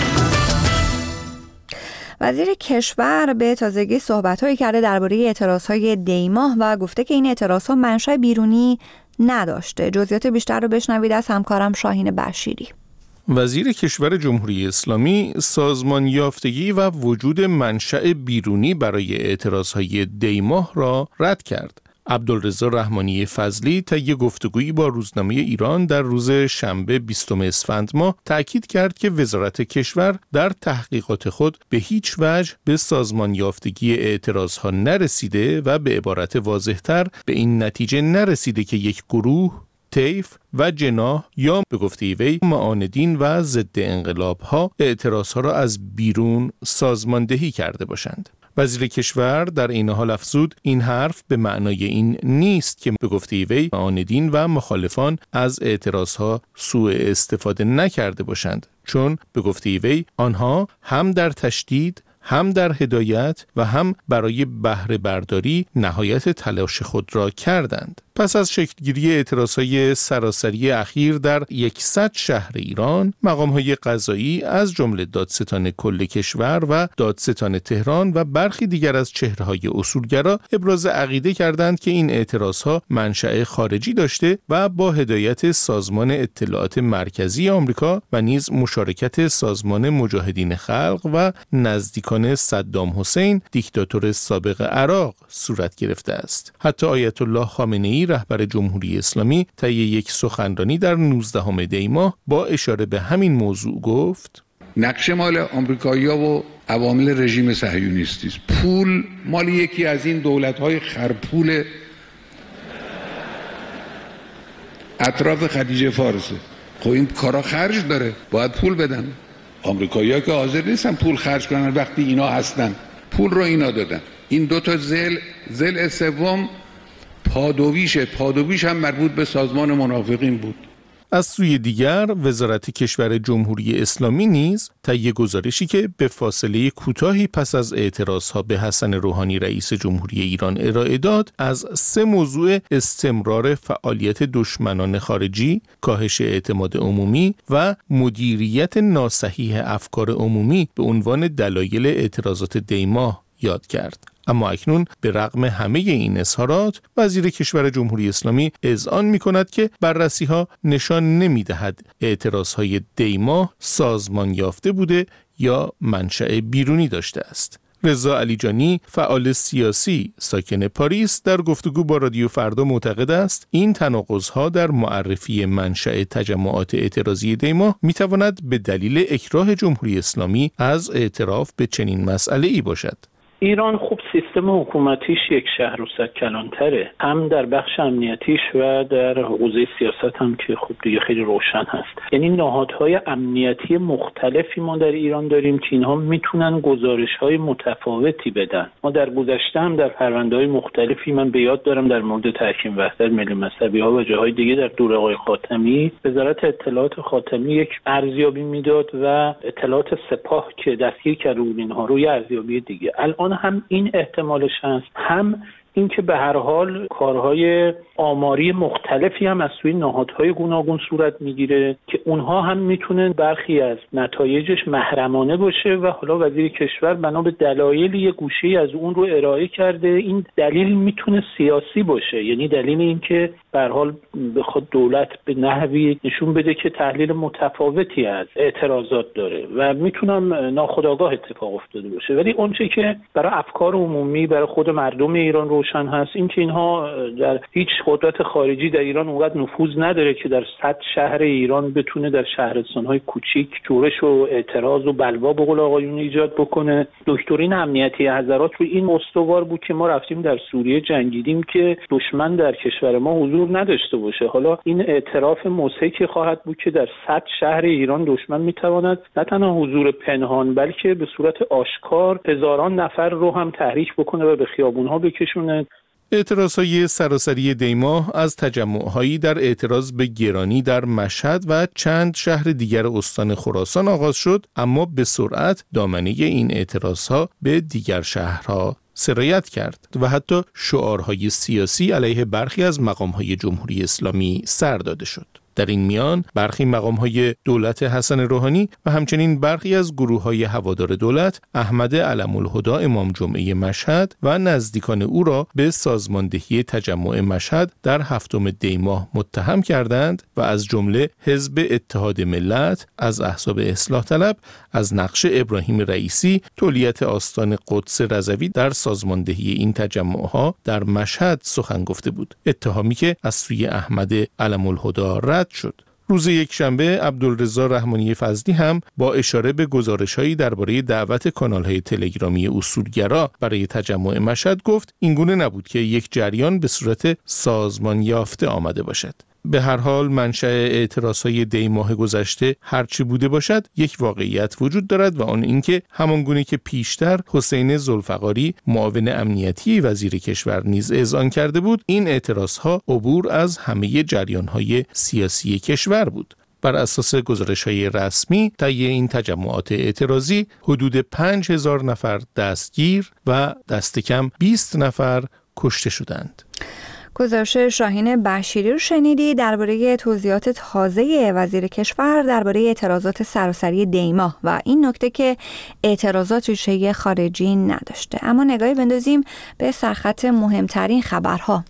Speaker 1: وزیر کشور به تازگی صحبت‌هایی کرده درباره اعتراض‌های دیماه و گفته که این اعتراض‌ها منشأ بیرونی نداشته. جزئیات بیشتر رو بشنوید از همکارم شاهین بشیری.
Speaker 22: وزیر کشور جمهوری اسلامی سازمان یافتگی و وجود منشأ بیرونی برای اعتراضهای دیماه را رد کرد. عبدالرضا رحمانی فضلی طی گفتگویی با روزنامه ایران در روز شنبه بیستم اسفند ماه تأکید کرد که وزارت کشور در تحقیقات خود به هیچ وجه به سازمان یافتگی اعتراضها نرسیده و به عبارت واضح‌تر به این نتیجه نرسیده که یک گروه، طیف و جناح یا به گفته وی معاندین و ضد انقلاب ها اعتراض ها را از بیرون سازماندهی کرده باشند. وزیر کشور در این حال افزود این حرف به معنای این نیست که به گفته وی معاندین و مخالفان از اعتراضها سوء استفاده نکرده باشند، چون به گفته وی آنها هم در تشدید، هم در هدایت و هم برای بهره برداری نهایت تلاش خود را کردند. پس از شکلگیری اعتراضهای سراسری اخیر در صد شهر ایران، مقام‌های قضایی از جمله دادستان کل کشور و دادستان تهران و برخی دیگر از چهره‌های اصولگرا ابراز عقیده کردند که این اعتراضها منشأ خارجی داشته و با هدایت سازمان اطلاعات مرکزی آمریکا و نیز مشارکت سازمان مجاهدین خلق و نزدیکان صدام حسین دیکتاتور سابق عراق صورت گرفته است. حتی آیت الله خامنه‌ای رهبر جمهوری اسلامی طی یک سخنرانی در نوزدهم دی ماه با اشاره به همین موضوع گفت:
Speaker 5: نقشه مال آمریکایی‌ها و عوامل رژیم صهیونیستی است. پول مال یکی از این دولت‌های خرپول اطراف خلیج فارسه. خب این کارا خرج داره، باید پول بدن. آمریکایی‌ها که حاضر نیستن پول خرج کنن وقتی اینا هستن. پول رو اینا دادن. این دو تا زل زل سوم پادویشه. پادویش هم مربوط به سازمان منافقین بود.
Speaker 22: از سوی دیگر وزارت کشور جمهوری اسلامی نیز طی گزارشی که به فاصله کوتاهی پس از اعتراضها به حسن روحانی رئیس جمهوری ایران ارائه داد، از سه موضوع استمرار فعالیت دشمنان خارجی، کاهش اعتماد عمومی و مدیریت ناصحیح افکار عمومی به عنوان دلایل اعتراضات دی ماه یاد کرد. اما اکنون به رغم همه این اظهارات، وزیر کشور جمهوری اسلامی اذعان می‌کند که بررسی‌ها نشان نمی‌دهد اعتراض‌های دی ماه سازمان یافته بوده یا منشأ بیرونی داشته است. رضا علیجانی، فعال سیاسی ساکن پاریس، در گفتگو با رادیو فردا معتقد است این تناقض‌ها در معرفی منشأ تجمعات اعتراضی دی ماه می‌تواند به دلیل اکراه جمهوری اسلامی از اعتراف به چنین مسئله‌ای باشد.
Speaker 6: ایران خوب سیستم حکومتیش یک شهر و صد کلانتره، هم در بخش امنیتیش و در حوزه سیاست هم که خوب دیگه خیلی روشن هست. یعنی نهادهای امنیتی مختلفی ما در ایران داریم که اینها میتونن گزارش‌های متفاوتی بدن. ما در گذشته هم در پرونده‌های مختلفی، من به یاد دارم در مورد تحکیم وحدت ملی مذهبی‌ها و جاهای دیگه در دوره آقای خاتمی، وزارت اطلاعات خاتمی یک ارزیابی میداد و اطلاعات سپاه که دستگیر کرده بود اینها روی ارزیابی دیگه. الان هم این احتمالش هست، هم اینکه به هر حال کارهای آماری مختلفی هم از سوی نهادهای گوناگون صورت میگیره که اونها هم میتونن برخی از نتایجش محرمانه باشه و حالا وزیر کشور بنا به دلایل یه گوشه‌ای از اون رو ارائه کرده. این دلیل میتونه سیاسی باشه، یعنی دلیل این که به هر حال بخواد دولت به نحوی نشون بده که تحلیل متفاوتی از اعتراضات داره و میتونم ناخودآگاه اتفاق افتاده باشه. ولی اونچه که برای افکار عمومی، برای خود مردم ایران روشن هست، این که اینها در هیچ قدرت خارجی در ایران اونقدر نفوذ نداره که در صد شهر ایران بتونه در شهرستان‌های کوچیک جورش و اعتراض و بلوا به قول آقایون ایجاد بکنه. دکترین امنیتی حضرات رو این استوار بود که ما رفتیم در سوریه جنگیدیم که دشمن در کشور ما حضور نداشته باشه. حالا این اعتراف مضحکی خواهد بود که در صد شهر ایران دشمن میتواند نه تنها حضور پنهان بلکه به صورت آشکار هزاران نفر رو هم تحریک بکنه و به خیابون‌ها بکشونه.
Speaker 22: اعتراضهای سراسری دی ماه از تجمع‌هایی در اعتراض به گرانی در مشهد و چند شهر دیگر استان خراسان آغاز شد، اما به سرعت دامنه این اعتراضها به دیگر شهرها سرایت کرد و حتی شعارهای سیاسی علیه برخی از مقام‌های جمهوری اسلامی سر داده شد. در این میان برخی مقام‌های دولت حسن روحانی و همچنین برخی از گروه‌های هوادار دولت احمد علم‌الهدی امام جمعه مشهد و نزدیکان او را به سازماندهی تجمع مشهد در هفتم دی ماه متهم کردند و از جمله حزب اتحاد ملت، از احزاب اصلاح طلب، از نقش ابراهیم رئیسی تولیت آستان قدس رضوی در سازماندهی این تجمع‌ها در مشهد سخن گفته بود، اتهامی که از سوی احمد علم‌الهدی رد شد. روز یکشنبه عبدالرضا رحمانی فضلی هم با اشاره به گزارش‌هایی درباره دعوت کانال‌های تلگرامی اصولگرا برای تجمع مشهد گفت اینگونه نبود که یک جریان به صورت سازمان یافته آمده باشد. به هر حال منشأ اعتراضهای دی ماه گذشته هرچی بوده باشد یک واقعیت وجود دارد و آن اینکه همانگونه که پیشتر حسین ذوالفقاری معاون امنیتی وزیر کشور نیز اذعان کرده بود، این اعتراضها عبور از همه جریانهای سیاسی کشور بود. بر اساس گزارش‌های رسمی طی این تجمعات اعتراضی حدود پنج هزار نفر دستگیر و دست کم بیست نفر کشته شدند.
Speaker 1: گزارش شاهین بشیری رو شنیدی درباره توضیحات تازه وزیر کشور درباره اعتراضات سراسری دی ماه و این نکته که اعتراضات ریشه خارجی نداشته. اما نگاهی بندازیم به سرخط مهمترین خبرها.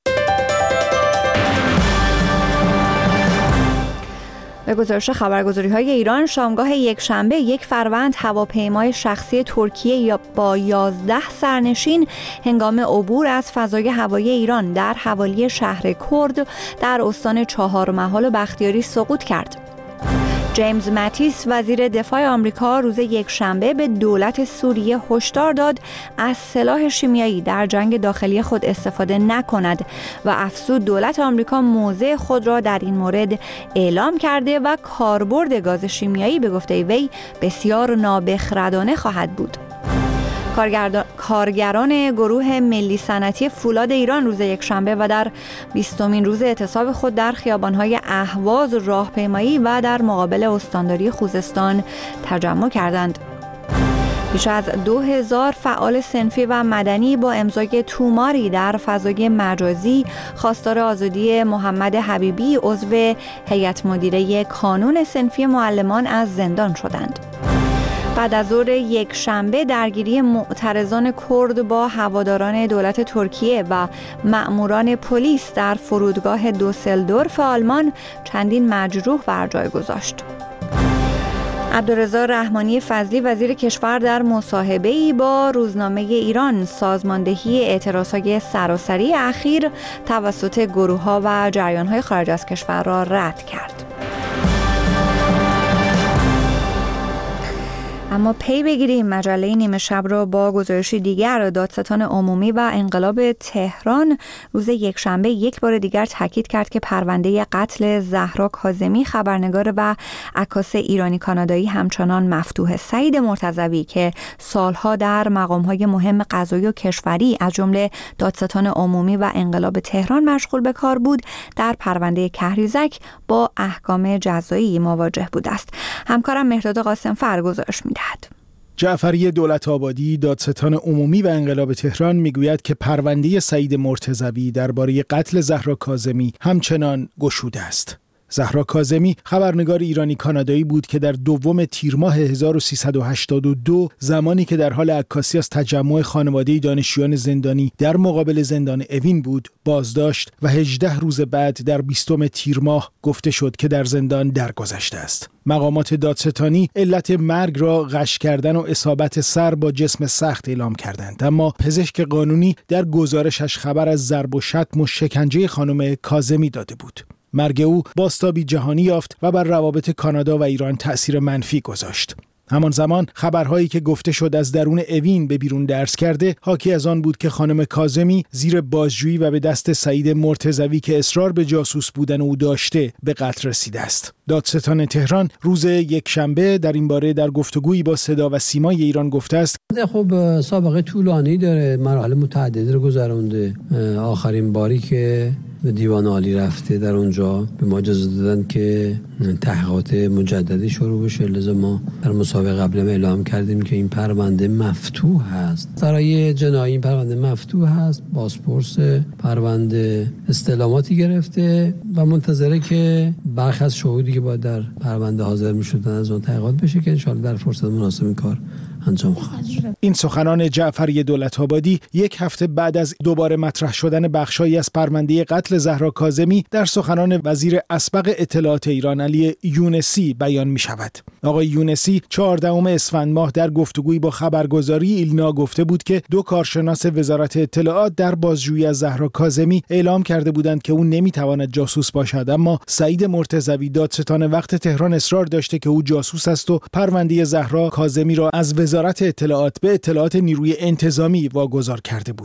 Speaker 1: به گزارش خبرگزاری‌های ایران، شامگاه یک شنبه یک فروند هواپیمای شخصی ترکیه با یازده سرنشین هنگام عبور از فضای هوایی ایران در حوالی شهر کرد در استان چهارمحال و بختیاری سقوط کرد. جیمز ماتیس وزیر دفاع آمریکا روز یک شنبه به دولت سوریه هشدار داد از سلاح شیمیایی در جنگ داخلی خود استفاده نکند و افزود دولت آمریکا موضع خود را در این مورد اعلام کرده و کاربرد گاز شیمیایی به گفته وی بسیار نابخردانه خواهد بود. کارگران گروه ملی صنعتی فولاد ایران روز یکشنبه و در بیستمین روز اعتصاب خود در خیابان‌های اهواز راهپیمایی و در مقابل استانداری خوزستان تجمع کردند. بیش از دو هزار فعال صنفی و مدنی با امضای توماری در فضای مجازی خواستار آزادی محمد حبیبی عضو هیئت مدیره کانون صنفی معلمان از زندان شدند. بعد از ظهر یک شنبه درگیری معترضان کرد با هواداران دولت ترکیه و مأموران پلیس در فرودگاه دوسلدورف آلمان چندین مجروح بر جای گذاشت. عبدالرضا رحمانی فضلی وزیر کشور در مصاحبه‌ای با روزنامه ایران سازماندهی اعتراضهای سراسری اخیر توسط گروه‌ها و جریان‌های خارج از کشور را رد کرد. اما پی بگیریم مجله نیمه شب را با گزارشی دیگر. دادستان عمومی و انقلاب تهران روز یکشنبه یک بار دیگر تاکید کرد که پرونده قتل زهرا کاظمی خبرنگار و عکاس ایرانی کانادایی همچنان مفتوح. سعید مرتضوی که سالها در مقام‌های مهم قضایی و کشوری از جمله دادستان عمومی و انقلاب تهران مشغول به کار بود، در پرونده کهریزک با احکام جزایی مواجه بوده است. همکارم مهرداد قاسم‌فر گزارش می‌دهد.
Speaker 7: جعفری دولت‌آبادی دادستان عمومی و انقلاب تهران میگوید که پرونده سعید مرتضوی درباره قتل زهرا کاظمی همچنان گشوده است. زهرا کاظمی خبرنگار ایرانی کانادایی بود که در دوم تیر ماه هزار و سیصد و هشتاد و دو زمانی که در حال عکاسی از تجمع خانواده دانشجویان زندانی در مقابل زندان اوین بود بازداشت و هجده روز بعد در بیستم تیر ماه گفته شد که در زندان درگذشته است. مقامات دادستانی علت مرگ را غش کردن و اصابت سر با جسم سخت اعلام کردند، اما پزشک قانونی در گزارشش خبر از ضرب و شتم و شکنجه خانم کاظمی داده بود. مرگ او بازتابی جهانی یافت و بر روابط کانادا و ایران تأثیر منفی گذاشت. همان زمان خبرهایی که گفته شد از درون اوین به بیرون درز کرده حاکی از آن بود که خانم کاظمی زیر بازجویی و به دست سعید مرتضوی که اصرار به جاسوس بودن او داشته به قتل رسیده است. دادستان تهران روز یکشنبه در این باره در گفتگویی با صدا و سیمای ایران گفته است
Speaker 10: خب سابقه طولانی داره، مراحل متعددی رو گذرونده. آخرین باری که به دیوان عالی رفته در اونجا به ما اجازه دادن که تحقیقات مجددی شروع بشه، لذا ما در مسابقه قبل اعلام کردیم که این پرونده مفتوح هست. سرای جنایی این پرونده مفتوح هست. بازپرس پرونده استعلاماتی گرفته و منتظره که برخی از شهودی که باید در پرونده حاضر می‌شدن از اون تحقیقات بشه که ان شاءالله در فرصت مناسب این کار انجام خواهد شد.
Speaker 7: این سخنان جعفری دولت‌آبادی یک هفته بعد از دوباره مطرح شدن بخشایی از پرونده قتل زهرا کاظمی در سخنان وزیر اسبق اطلاعات ایران علی یونسی بیان می شود. آقای یونسی چهاردهم اسفند ماه در گفتگویی با خبرگزاری ایلنا گفته بود که دو کارشناس وزارت اطلاعات در بازجویی از زهرا کاظمی اعلام کرده بودند که او نمیتواند جاسوس باشد، اما سعید مرتضوی دادستان وقت تهران اصرار داشته که او جاسوس است و پرونده زهرا کاظمی را از وزارت اطلاعات به اطلاعات نیروی انتظامی واگذار کرده بود.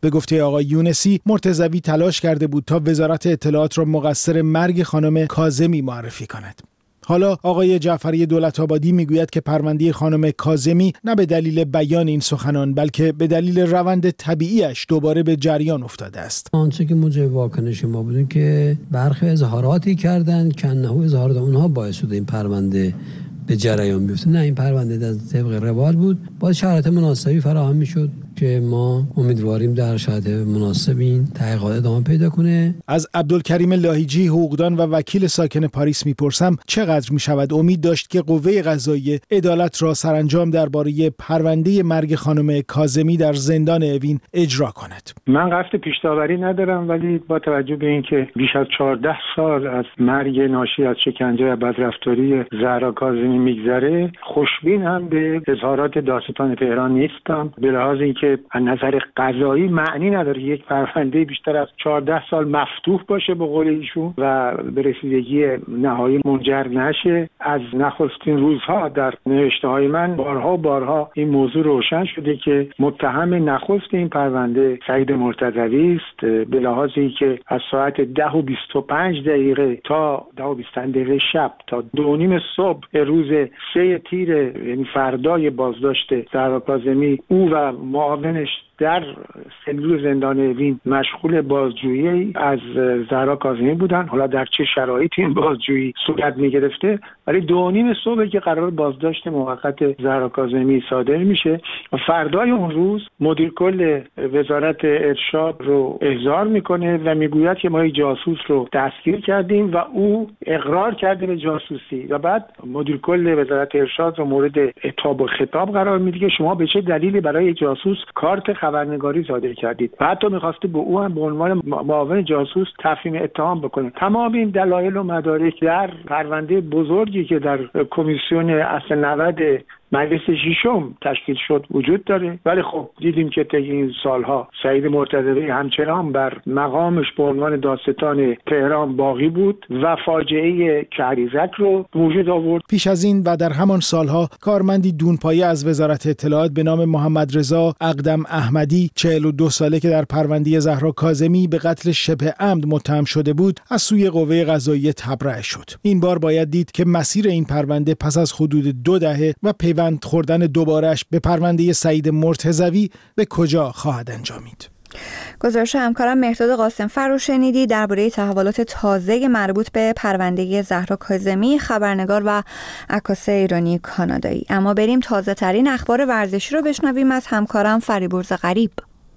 Speaker 7: به گفته آقای یونسی، مرتضوی تلاش کرده بود تا وزارت اطلاعات را مقصر مرگ خانم کاظمی معرفی کند. حالا آقای جعفری دولت‌آبادی میگوید که پرونده خانم کاظمی نه به دلیل بیان این سخنان بلکه به دلیل روند طبیعیش دوباره به جریان افتاده است.
Speaker 10: آنچه که موجب واکنش ما بودیم که برخی اظهاراتی کردند که انه اظهارات اونها باعث شده این پرونده به جریان بیفته. نه، این پرونده در طبق روال بود، با شرایط مناسبی فراهم میشد که ما امیدواریم در شرایط مناسب این تحقیقات ادامه پیدا کنه.
Speaker 7: از عبدالکریم لاهیجی، حقوقدان و وکیل ساکن پاریس میپرسم چقدر میشود امید داشت که قوه قضاییه عدالت را سرانجام درباره پرونده مرگ خانم کاظمی در زندان اوین اجرا کند.
Speaker 2: من قصد پیش‌داوری ندارم، ولی با توجه به اینکه بیش از چهارده سال از مرگ ناشی از شکنجه و بدرفتاری زهرا کاظمی میگذره، خوشبین هم به اظهارات دادستان تهران نیستم، به لحاظ اینکه از نظر قضایی معنی نداره یک پرونده بیشتر از چهارده سال مفتوح باشه به قول ایشون و به رسیدگی نهایی منجر نشه. از نخستین روزها در نوشته‌های من بارها بارها این موضوع روشن شده که متهم نخست این پرونده سعید مرتضوی است، به لحاظی که از ساعت ده و بیست و پنج دقیقه تا ده و بیست دقیقه شب تا دو نیم صبح روز سه تیر، یعنی فردای بازداشت زهرا کاظمی، او و معاونش در سلول زندان اوین مشغول بازجویی از زهرا کاظمی بودن. حالا در چه شرایطی این بازجویی صورت می‌گرفته، ولی دو نیم صبح که قرار بازداشت موقت زهرا کاظمی صادر میشه و فردای اون روز مدیر کل وزارت ارشاد رو احضار میکنه و میگوید که ما یک جاسوس رو دستگیر کردیم و او اقرار کرده به جاسوسی و بعد مدیر کل وزارت ارشاد رو مورد عتاب و خطاب قرار میده که شما به چه دلیلی برای یک جاسوس کارت خبرنگاری صادر کردید و حتی می‌خواسته به او هم به عنوان معاون جاسوس تفهیم اتهام بکنه. تمام این دلایل و مدارک در پرونده بزرگی که در کمیسیون اصل نود مجلس ششم تشکیل شد وجود داره، ولی خب دیدیم که طی این سالها سعید مرتضوی همچنان بر مقامش به عنوان دادستان تهران باقی بود و فاجعه کریزک رو وجود آورد.
Speaker 7: پیش از این و در همان سالها کارمندی دونپایه از وزارت اطلاعات به نام محمد رضا اقدم احمدی، چهل و دو ساله که در پرونده زهرا کاظمی به قتل شبه عمد متهم شده بود، از سوی قوه قضاییه تبرئه شد. این بار باید دید که مسیر این پرونده پس از حدود دو دهه و پیوند خوردن دوبارش به پرونده سعید مرتضوی به کجا خواهد انجامید؟
Speaker 1: گزارش همکارم مهرداد قاسمفر رو شنیدی درباره تحولات تازه مربوط به پرونده زهرا کاظمی، خبرنگار و عکاس ایرانی کانادایی. اما بریم تازه ترین اخبار ورزشی رو بشنویم از همکارم فریبرز غریب.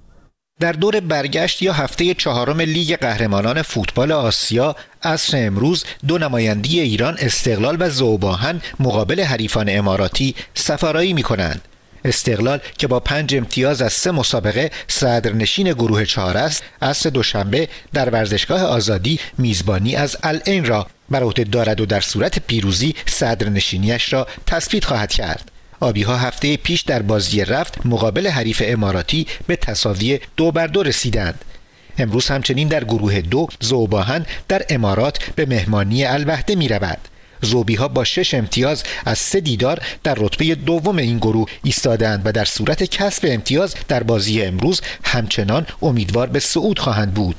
Speaker 9: در دور برگشت یا هفته چهارم لیگ قهرمانان فوتبال آسیا عصر امروز دو نمایندی ایران استقلال و ذوب‌آهن مقابل حریفان اماراتی سفارایی می‌کنند. استقلال که با پنج امتیاز از سه مسابقه صدرنشین گروه چهار است، عصر دوشنبه در ورزشگاه آزادی میزبانی از العین را بر عهده دارد و در صورت پیروزی صدرنشینیش را تثبیت خواهد کرد. آبی‌ها هفته پیش در بازی رفت مقابل حریف اماراتی به تساوی دو بر دو رسیدند. امروز همچنین در گروه دو ذوب‌آهن در امارات به مهمانی الوحده می رود. ذوبی‌ها با شش امتیاز از سه دیدار در رتبه دوم این گروه ایستادند و در صورت کسب امتیاز در بازی امروز همچنان امیدوار به صعود خواهند بود.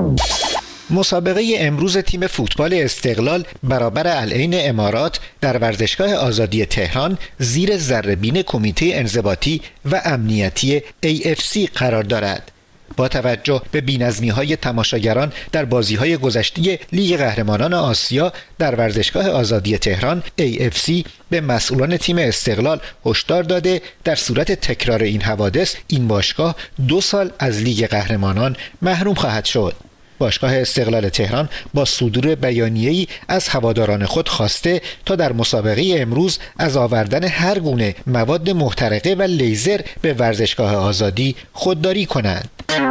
Speaker 9: مسابقه امروز تیم فوتبال استقلال برابر العین امارات در ورزشگاه آزادی تهران زیر ذره‌بین کمیته انضباطی و امنیتی ای اف سی قرار دارد. با توجه به بی‌نظمی‌های تماشاگران در بازی‌های گذشته لیگ قهرمانان آسیا در ورزشگاه آزادی تهران، ای اف سی به مسئولان تیم استقلال هشدار داده در صورت تکرار این حوادث این باشگاه دو سال از لیگ قهرمانان محروم خواهد شد. باشگاه استقلال تهران با صدور بیانیه‌ای از هواداران خود خواسته تا در مسابقه امروز از آوردن هر گونه مواد محترقه و لیزر به ورزشگاه آزادی خودداری کنند.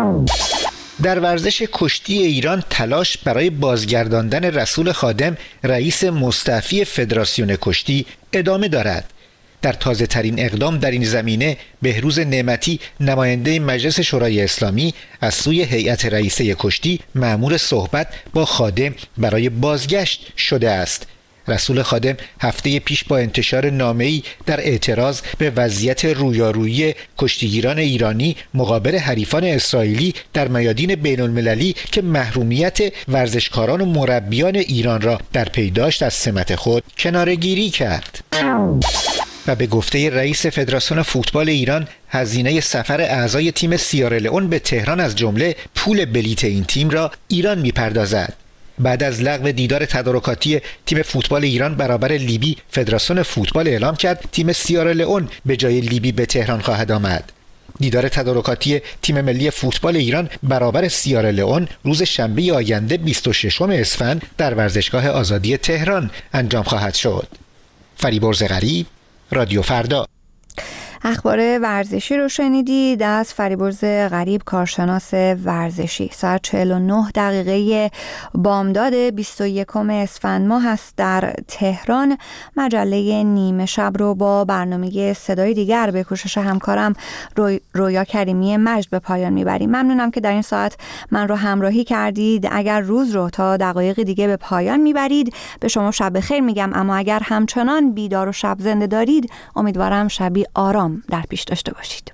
Speaker 9: در ورزش کشتی ایران تلاش برای بازگرداندن رسول خادم رئیس مستعفی فدراسیون کشتی ادامه دارد. در تازه ترین اقدام در این زمینه بهروز نعمتی نماینده مجلس شورای اسلامی از سوی هیئت رئیسه کشتی مأمور صحبت با خادم برای بازگشت شده است. رسول خادم هفته پیش با انتشار نامه‌ای در اعتراض به وضعیت رویارویی کشتیگیران ایرانی مقابل حریفان اسرائیلی در میادین بین المللی که محرومیت ورزشکاران و مربیان ایران را در پی داشت از سمت خود کناره‌گیری کرد. و به گفته رئیس فدراسیون فوتبال ایران هزینه سفر اعضای تیم سیارالئون به تهران از جمله پول بلیت این تیم را ایران می‌پردازد. بعد از لغو دیدار تدارکاتی تیم فوتبال ایران برابر لیبی، فدراسیون فوتبال اعلام کرد تیم سیارالئون به جای لیبی به تهران خواهد آمد. دیدار تدارکاتی تیم ملی فوتبال ایران برابر سیارالئون روز شنبه آینده بیست و ششم اسفند در ورزشگاه آزادی تهران انجام خواهد شد. فریبرز غریب، رادیو فردا.
Speaker 1: اخبار ورزشی رو شنیدید از فریبرز غریب، کارشناس ورزشی. ساعت چهل و نه دقیقه بامداد بیست و یکم اسفند ماه است در تهران. مجله نیمه شب رو با برنامه صدای دیگر به کوشش همکارم روی رویا کریمی مجد به پایان میبریم. ممنونم که در این ساعت من رو همراهی کردید. اگر روز رو تا دقایق دیگه به پایان میبرید به شما شب بخیر میگم، اما اگر همچنان بیدار و شب زنده دارید امیدوارم شبی آرام در پیش داشته باشید.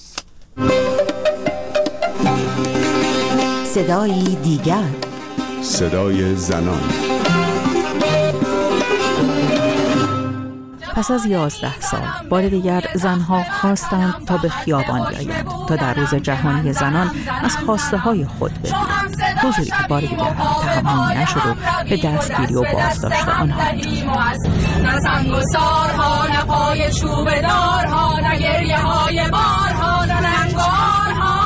Speaker 3: صدای دیگر،
Speaker 21: صدای زنان.
Speaker 11: پس از یازده سال بار دیگر زنها خواستند تا به خیابان بیایند تا در روز جهانی زنان از خواسته های خود بگویند. حضوری که بار دیگر تحمل نشد و به دستگیری و بازداشت آنها
Speaker 23: نه سنگ و سارها، نه پای چوب دارها، نه گریه های بارها، نه ننگارها.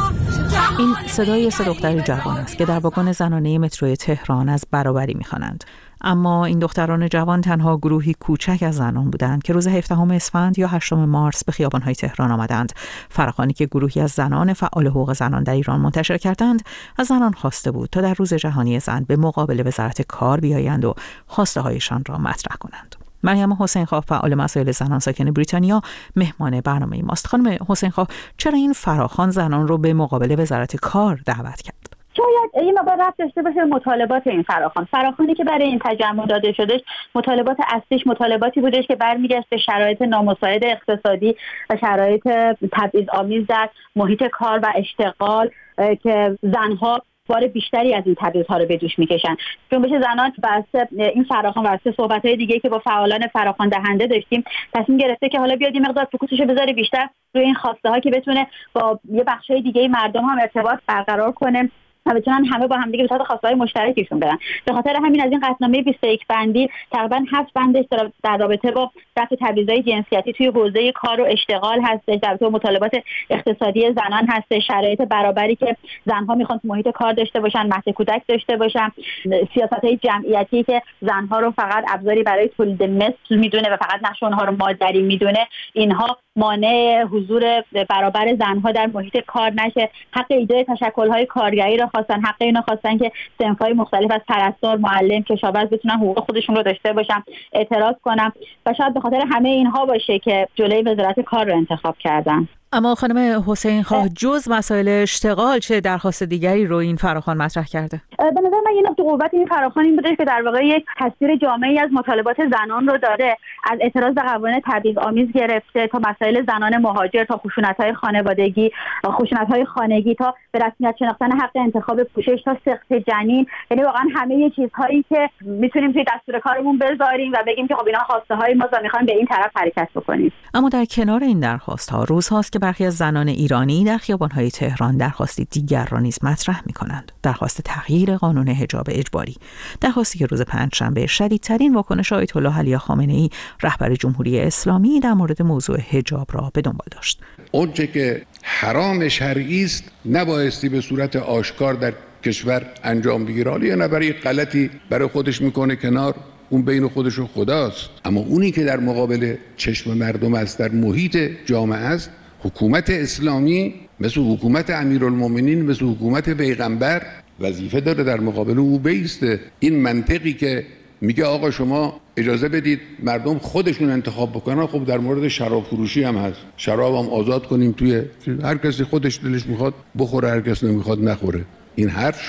Speaker 11: این صدای سه دختر جوان است که در واگن زنانه مترو تهران از برابری می‌خوانند. اما این دختران جوان تنها گروهی کوچک از زنان بودند که روز هفدهم اسفند یا هشتم مارس به خیابان‌های تهران آمدند. فراخوانی که گروهی از زنان فعال حقوق زنان در ایران منتشر کردند، از زنان خواسته بود تا در روز جهانی زن به مقابل وزارت کار بیایند و خواسته هایشان را مطرح کنند. مریم حسین خواه، فعال مسائل زنان ساکن بریتانیا، مهمان برنامه ماست. خانم حسین خواه، چرا این فراخوان زنان رو به مقابل وزارت کار دعوت کرد؟
Speaker 24: شاید این مقدار ربط داشته باشه مطالبات این فراخوان. فراخوانی که برای این تجمع داده شدش، مطالبات اصلیش مطالباتی بودش که برمیگشت به شرایط نامساعد اقتصادی و شرایط تبعیض‌آمیز در محیط کار و اشتغال که زنها بار بیشتری از این تبعیض‌ها رو به دوش میکشن. جنبش زنان واسه این فراخوان واسه صحبت‌های دیگه که با فعالان فراخوان دهنده داشتیم تصمیم گرفته که حالا بیاد این مقدار فوکوسش رو بذاره بیشتر روی این خواسته ها که بتونه با یه بخشای دیگه مردم هم ارتباط برقرار کنه و بتونن همه با هم دیگه به سمت خواسته‌های مشترکشون برن. به خاطر همین از این قطعنامه بیست و یک بندی تقریبا هفت بندش در رابطه با رفع تبعیض‌های جنسیتی توی حوزه کار و اشتغال هستش، در رابطه با مطالبات اقتصادی زنان هستش، شرایط برابری که زنها میخوان تو محیط کار داشته باشن، مهد کودک داشته باشن، سیاست‌های جمعیتی که زنها رو فقط ابزاری برای تولید مثل میدونه و فقط نقش اونها رو مادری میدونه، اینها مانع حضور برابر زنها در محیط کار نشه. حق ایجاد تشکل‌های کارگری را خواستن، حق اینا خواستن که صنف‌های مختلف از پرستار، معلم، کشاورز بتونن حقوق خودشون رو داشته باشن، اعتراض کنن و شاید به خاطر همه اینها باشه که جلوی وزارت کار رو انتخاب کردن.
Speaker 11: اما خانم حسین خواه، جز مسائل اشتغال چه درخواست دیگری رو این فراخوان مطرح کرده؟
Speaker 24: به نظر من یه نقطه قوت این فراخوان این بوده که در واقع یک تصویر جامعی از مطالبات زنان رو داره، از اعتراض به قوانین تبعیض‌آمیز گرفته تا مسائل زنان مهاجر، تا خشونت‌های خانوادگی، خشونت‌های خانگی، تا به رسمیت شناختن حق انتخاب پوشش، تا سقط جنین. یعنی واقعا همه یه چیزهایی که میتونیم توی دستور کارمون بذاریم و بگیم که خب اینا خواسته‌های ما و می‌خوایم به این طرف حرکت بکنیم.
Speaker 11: اما در کنار این درخواست‌ها روزهاست که برخی از زنان ایرانی در خیابان‌های تهران درخواستی دیگر را نیز مطرح می‌کنند. درخواست تغییر قانون حجاب اجباری، درخواستی که روز پنجشنبه شدیدترین واکنش آیت الله علی خامنه‌ای رهبر جمهوری اسلامی در مورد موضوع حجاب را به دنبال داشت.
Speaker 5: اونچه که حرام شرعی است نبایستی به صورت آشکار در کشور انجام بگیره، یا نه برای غلطی برای خودش میکنه کنار، اون بین خودش و خداست. اما اونی که در مقابل چشم مردم است، در محیط جامعه است، حکومت اسلامی مثل حکومت امیرالمومنین، مثل حکومت پیغمبر وظیفه داره در مقابل او بیسته. این منطقی که میگه آقا شما اجازه بدید مردم خودشون انتخاب بکنن، خب در مورد شراب فروشی هم هست، شراب هم آزاد کنیم، توی هر کسی خودش دلش میخواد بخوره، هر کس نمیخواد نخوره. این حرف شد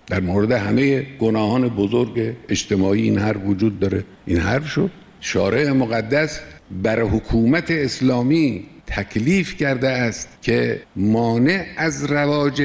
Speaker 5: در مورد همه گناهان بزرگ اجتماعی این حرف وجود داره. این حرف شد شارع مقدس بر حکومت اسلامی تکلیف کرده است که مانع از رواج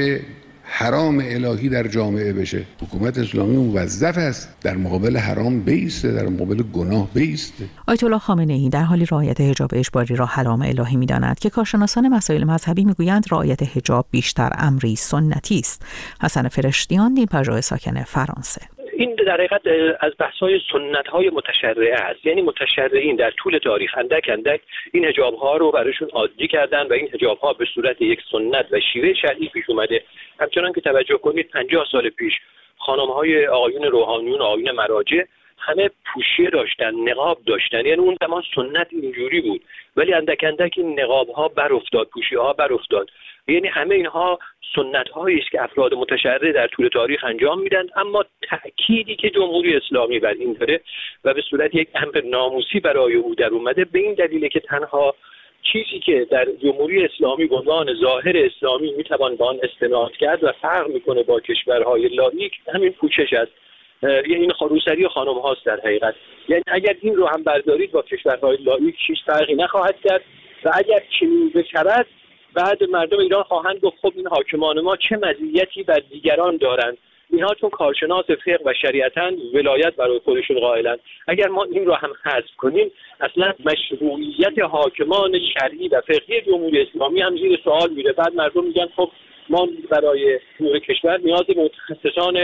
Speaker 5: حرام الهی در جامعه بشه. حکومت اسلامی موظف است در مقابل حرام بیسته، در مقابل گناه بیسته.
Speaker 11: آیت الله خامنه ای در حالی رعایت حجاب اجباری را حرام الهی می‌داند که کارشناسان مسائل مذهبی می‌گویند رعایت حجاب بیشتر امری سنتی است. حسن فرشتیان، دین‌پژوه ساکن فرانسه:
Speaker 3: این در حقیقت از بحث‌های سنت‌های متشرعه است. یعنی متشرعین در طول تاریخ اندک اندک این حجاب‌ها رو برایشون عادی کردن و این حجاب‌ها به صورت یک سنت و شیوه شرعی پیش اومده. همچنان که توجه کنید پنجاه سال پیش خانم‌های آقایون روحانیون و آقایون مراجع همه پوشیه داشتن، نقاب داشتن. یعنی اون زمان سنت اینجوری بود، ولی اندک اندک این نقاب‌ها بر افتاد، پوشیه‌ها بر افتاد. یعنی همه اینها سنت‌هایی است که افراد متشرع در طول تاریخ انجام میدن، اما تأکیدی که جمهوری اسلامی بر این داره و به صورت یک امر ناموسی برای او در اومده به این دلیله که تنها چیزی که در جمهوری اسلامی به عنوان ظاهر اسلامی میتوان به آن استناد کرد و فرق میکنه با کشورهای لاییک همین پوشش است. یعنی این روسری خانم هاست در حقیقت. یعنی اگر این رو هم بردارید با کشورهای لاییک هیچ فرقی نخواهد کرد و اگر چنین بشود بعد مردم ایران خواهند گفت خب این حاکمان ما چه مزیتی بر دیگران دارند. اینها چون کارشناس فقه و شریعتاً ولایت برای خودشون قائلند. اگر ما این رو هم حذف کنیم اصلا مشروعیت حاکمان شرعی و فقهی جمهوری اسلامی هم زیر سوال میره. بعد مردم میگن خب ما برای امور کشور نیاز به متخصصان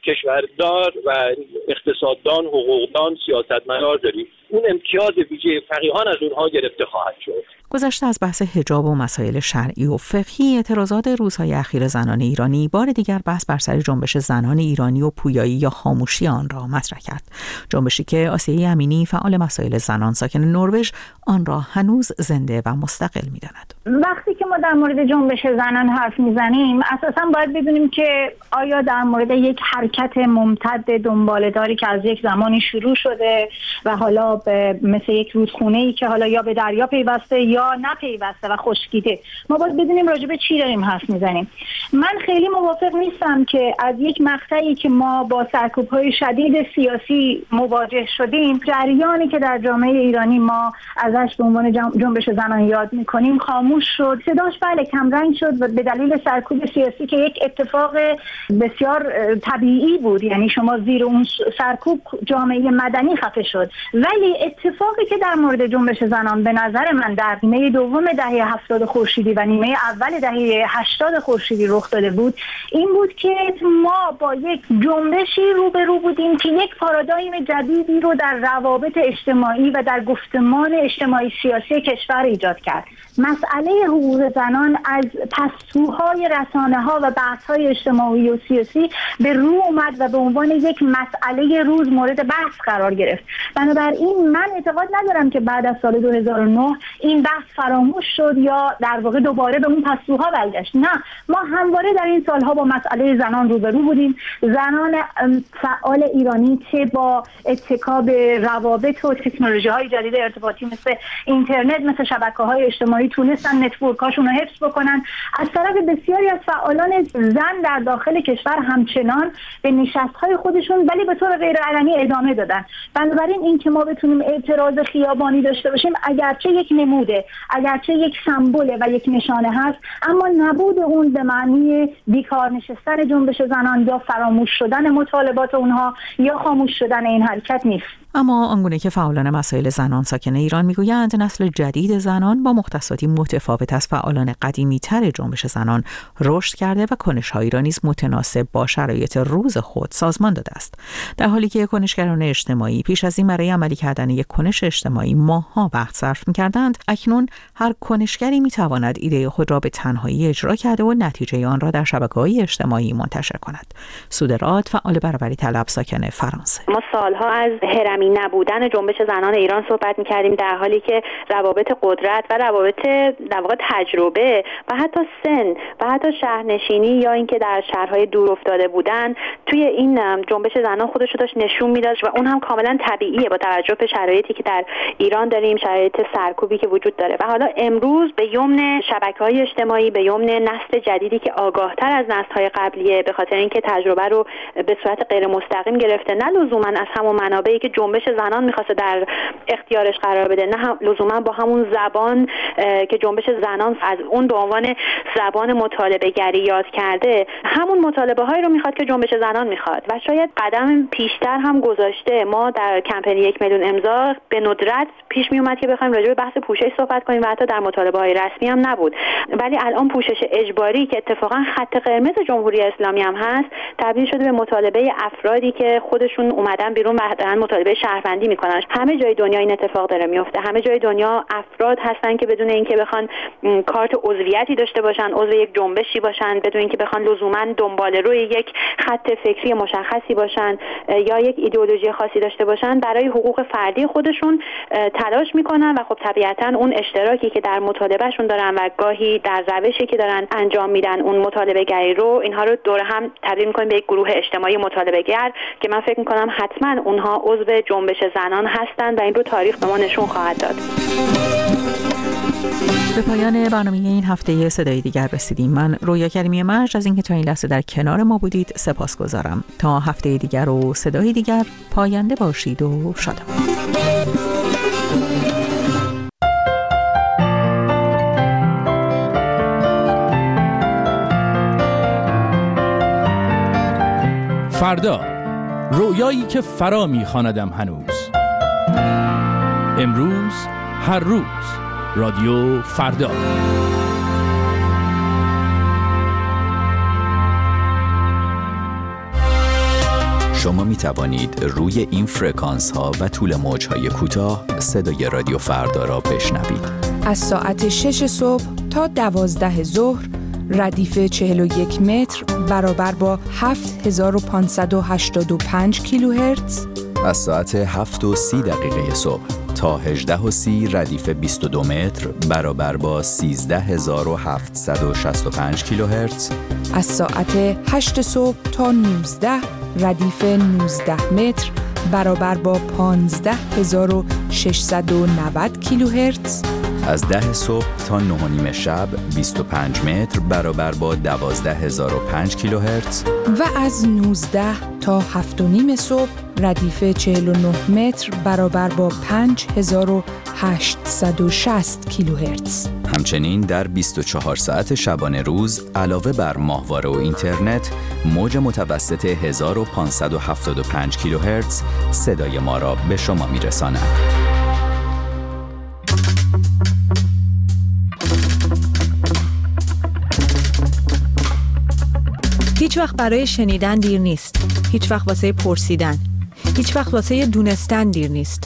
Speaker 3: کشوردار و اقتصاددان، حقوقدان، سیاستمدار داریم. اون امتیاز ویژه فقیهان از اونها گرفته خواهد شد.
Speaker 11: گذشته از بحث حجاب و مسائل شرعی و فقهی، اعتراضات روزهای اخیر زنان ایرانی بار دیگر بحث بر سر جنبش زنان ایرانی و پویایی یا خاموشی آن را مطرح کرد. جنبشی که آسیه امینی، فعال مسائل زنان ساکن نروژ، آن را هنوز زنده و مستقل می‌داند.
Speaker 24: وقتی که ما در مورد جنبش زنان حرف میزنیم اساساً باید بدونیم که آیا در مورد یک حرکت ممتد دنباله‌داری که از یک زمانی شروع شده و حالا به مثل یک رودخونه‌ای که حالا یا به دریا پیوسته یا نپیوسته و خشکیده، ما باید بدونیم راجع به چی داریم حرف میزنیم. من خیلی موافق نیستم که از یک مقطعی که ما با سرکوب‌های شدید سیاسی مواجه شدیم، جریانی که در جامعه ایرانی ما ازش به عنوان جنبش زنان یاد می‌کنیم خاموش شد. صداش بله کمرنگ شد و به دلیل سرکوب سیاسی که یک اتفاق بسیار طبیعی بود. یعنی شما زیر اون سرکوب جامعه مدنی خفه شد، ولی اتفاقی که در مورد جنبش زنان به نظر من در نیمه دوم دهه هفتاد خورشیدی و نیمه اول دهه هشتاد خورشیدی رخ داده بود این بود که ما با یک جنبشی روبرو بودیم که یک پارادایم جدیدی رو در روابط اجتماعی و در گفتمان اجتماعی سیاسی کشور ایجاد کرد. مسئله حقوق زنان از پستوهای رسانه ها و بحث های اجتماعی و سیاسی به رو اومد و به عنوان یک مسئله روز مورد بحث قرار گرفت. بنابراین من اعتقاد ندارم که بعد از سال دو هزار و نه این بحث فراموش شد یا در واقع دوباره به اون پستوها برگشت. نه، ما همواره در این سالها با مسئله زنان روبرو بودیم. زنان فعال ایرانی چه با اتکا به روابط و تکنولوژی های جدید ارتباطی مثل اینترنت، مثل شبکه‌های اجتماعی تونستن نتورکاشون رو حفظ بکنن. از طرف بسیاری از فعالان زن در داخل کشور همچنان به نشست‌های خودشون ولی به طور غیر علنی ادامه دادن. بنابراین این که ما بتونیم اعتراض خیابانی داشته باشیم اگرچه یک نموده، اگرچه یک سمبوله و یک نشانه هست، اما نبود اون به معنی بیکار نشستن جنبش زنان یا فراموش شدن مطالبات اونها یا خاموش شدن این حرکت نیست.
Speaker 11: اما آنگونه که فعالان مسائل زنان ساکن ایران میگویند نسل جدید زنان با مختصاتی متفاوت از فعالان قدیمی‌تر جنبش زنان رشد کرده و کنش‌هایی را نیز متناسب با شرایط روز خود سازمان داده است. در حالی که کنشگران اجتماعی پیش از این برای عملی کردن یک کنش اجتماعی ماه‌ها وقت صرف می‌کردند، اکنون هر کنشگری می‌تواند ایده خود را به تنهایی اجرا کرده و نتیجه آن را در شبکه‌های اجتماعی منتشر کند. سودراد، فعال برابری طلب ساکن فرانسه:
Speaker 12: ما سال‌ها از هرم
Speaker 24: جمعی نبودن جنبش زنان ایران صحبت می‌کردیم، در حالی که روابط قدرت و روابط در واقع تجربه و حتی سن و حتی شهرنشینی یا اینکه در شهرهای دور افتاده بودن توی این جنبش زنان خودش رو داشت نشون میداد و اون هم کاملا طبیعیه با توجه به شرایطی که در ایران داریم، شرایط سرکوبی که وجود داره. و حالا امروز به یمن شبکه‌های اجتماعی، به یمن نسل جدیدی که آگاهتر از نسل‌های قبلیه، به خاطر اینکه تجربه رو به صورت غیر مستقیم گرفته، نه لزوما از همون منابعی که جنبش زنان می‌خواسته در اختیارش قرار بده، نه لزوما با همون زبان که جنبش زنان از اون به عنوان زبان مطالبه گری یاد کرده، همون مطالبه هایی رو میخواد که جنبش زنان میخواد و شاید قدم پیشتر هم گذاشته. ما در کمپین یک میلیون امضا به ندرت پیش می اومد که بخوایم راجع به بحث پوشش صحبت کنیم و حتی در مطالبه های رسمی هم نبود، ولی الان پوشش اجباری که اتفاقا خط قرمز جمهوری اسلامی هم هست تبدیل شده به مطالبه افرادی که خودشون اومدن بیرون و دارن مطالبه شهروندی میکنن. همه جای دنیا این اتفاق داره میفته، همه جای دنیا افراد هستن که بدون اینکه بخوان کارت عضویتی داشته باشن، عضو یک جنبشی باشن، بدون اینکه بخوان لزوما دنبال روی یک خط فکری مشخصی باشن یا یک ایدئولوژی خاصی داشته باشن، برای حقوق فردی خودشون تلاش میکنن و خب طبیعتا اون اشتراکی که در مطالبهشون دارن و گاهی در روشی که دارن انجام میدن اون مطالبه گری رو، اینها رو دور هم تبدیل میکنیم به یک گروه اجتماعی مطالبه گر که من فکر میکنم حتما اونها عضو جنبش زنان هستند و این رو تاریخ به ما نشون خواهد داد.
Speaker 11: به پایان برنامه این هفته صدای دیگر رسیدیم. من رویا کریمی مجد از اینکه تا این لحظه در کنار ما بودید سپاسگزارم. تا هفته دیگر و صدای دیگر، پاینده باشید و شادمان.
Speaker 12: فردا، رویایی که فرا می‌خواندم هنوز. امروز، هر روز، رادیو فردا.
Speaker 13: شما می توانید روی این فرکانس ها و طول موج های کوتاه صدای رادیو فردا را بشنوید.
Speaker 14: از ساعت شش صبح تا دوازده ظهر ردیف چهل و یک متر برابر با هفت هزار و پانصد و هشتاد و پنج کیلوهرتز.
Speaker 13: از ساعت هفت و سی دقیقه صبح تا هجده و سی ردیف بیست و دو متر برابر با سیزده هزار و هفتصد و شصت و پنج کیلوهرتز.
Speaker 14: از ساعت هشت صبح تا نوزده ردیف نوزده متر برابر با پانزده هزار و ششصد و نود کیلوهرتز.
Speaker 13: از ده صبح تا نه و نیم شب بیست و پنج متر برابر با دوازده هزار و پنج کیلوهرتز.
Speaker 14: و از نوزده تا هفت و نیم صبح ردیف چهل و نه متر برابر با پنج هزار و هشتصد و شصت کیلوهرتز.
Speaker 13: همچنین در بیست و چهار ساعت شبانه روز علاوه بر ماهواره و اینترنت، موج متوسط هزار و پانصد و هفتاد و پنج کیلوهرتز صدای ما را به شما میرساند.
Speaker 11: هیچ وقت برای شنیدن دیر نیست. هیچ وقت واسه پرسیدن. هیچ وقت واسه دونستن دیر نیست.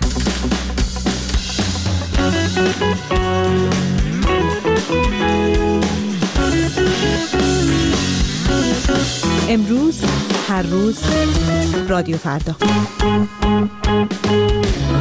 Speaker 11: امروز، هر روز، رادیو فردا.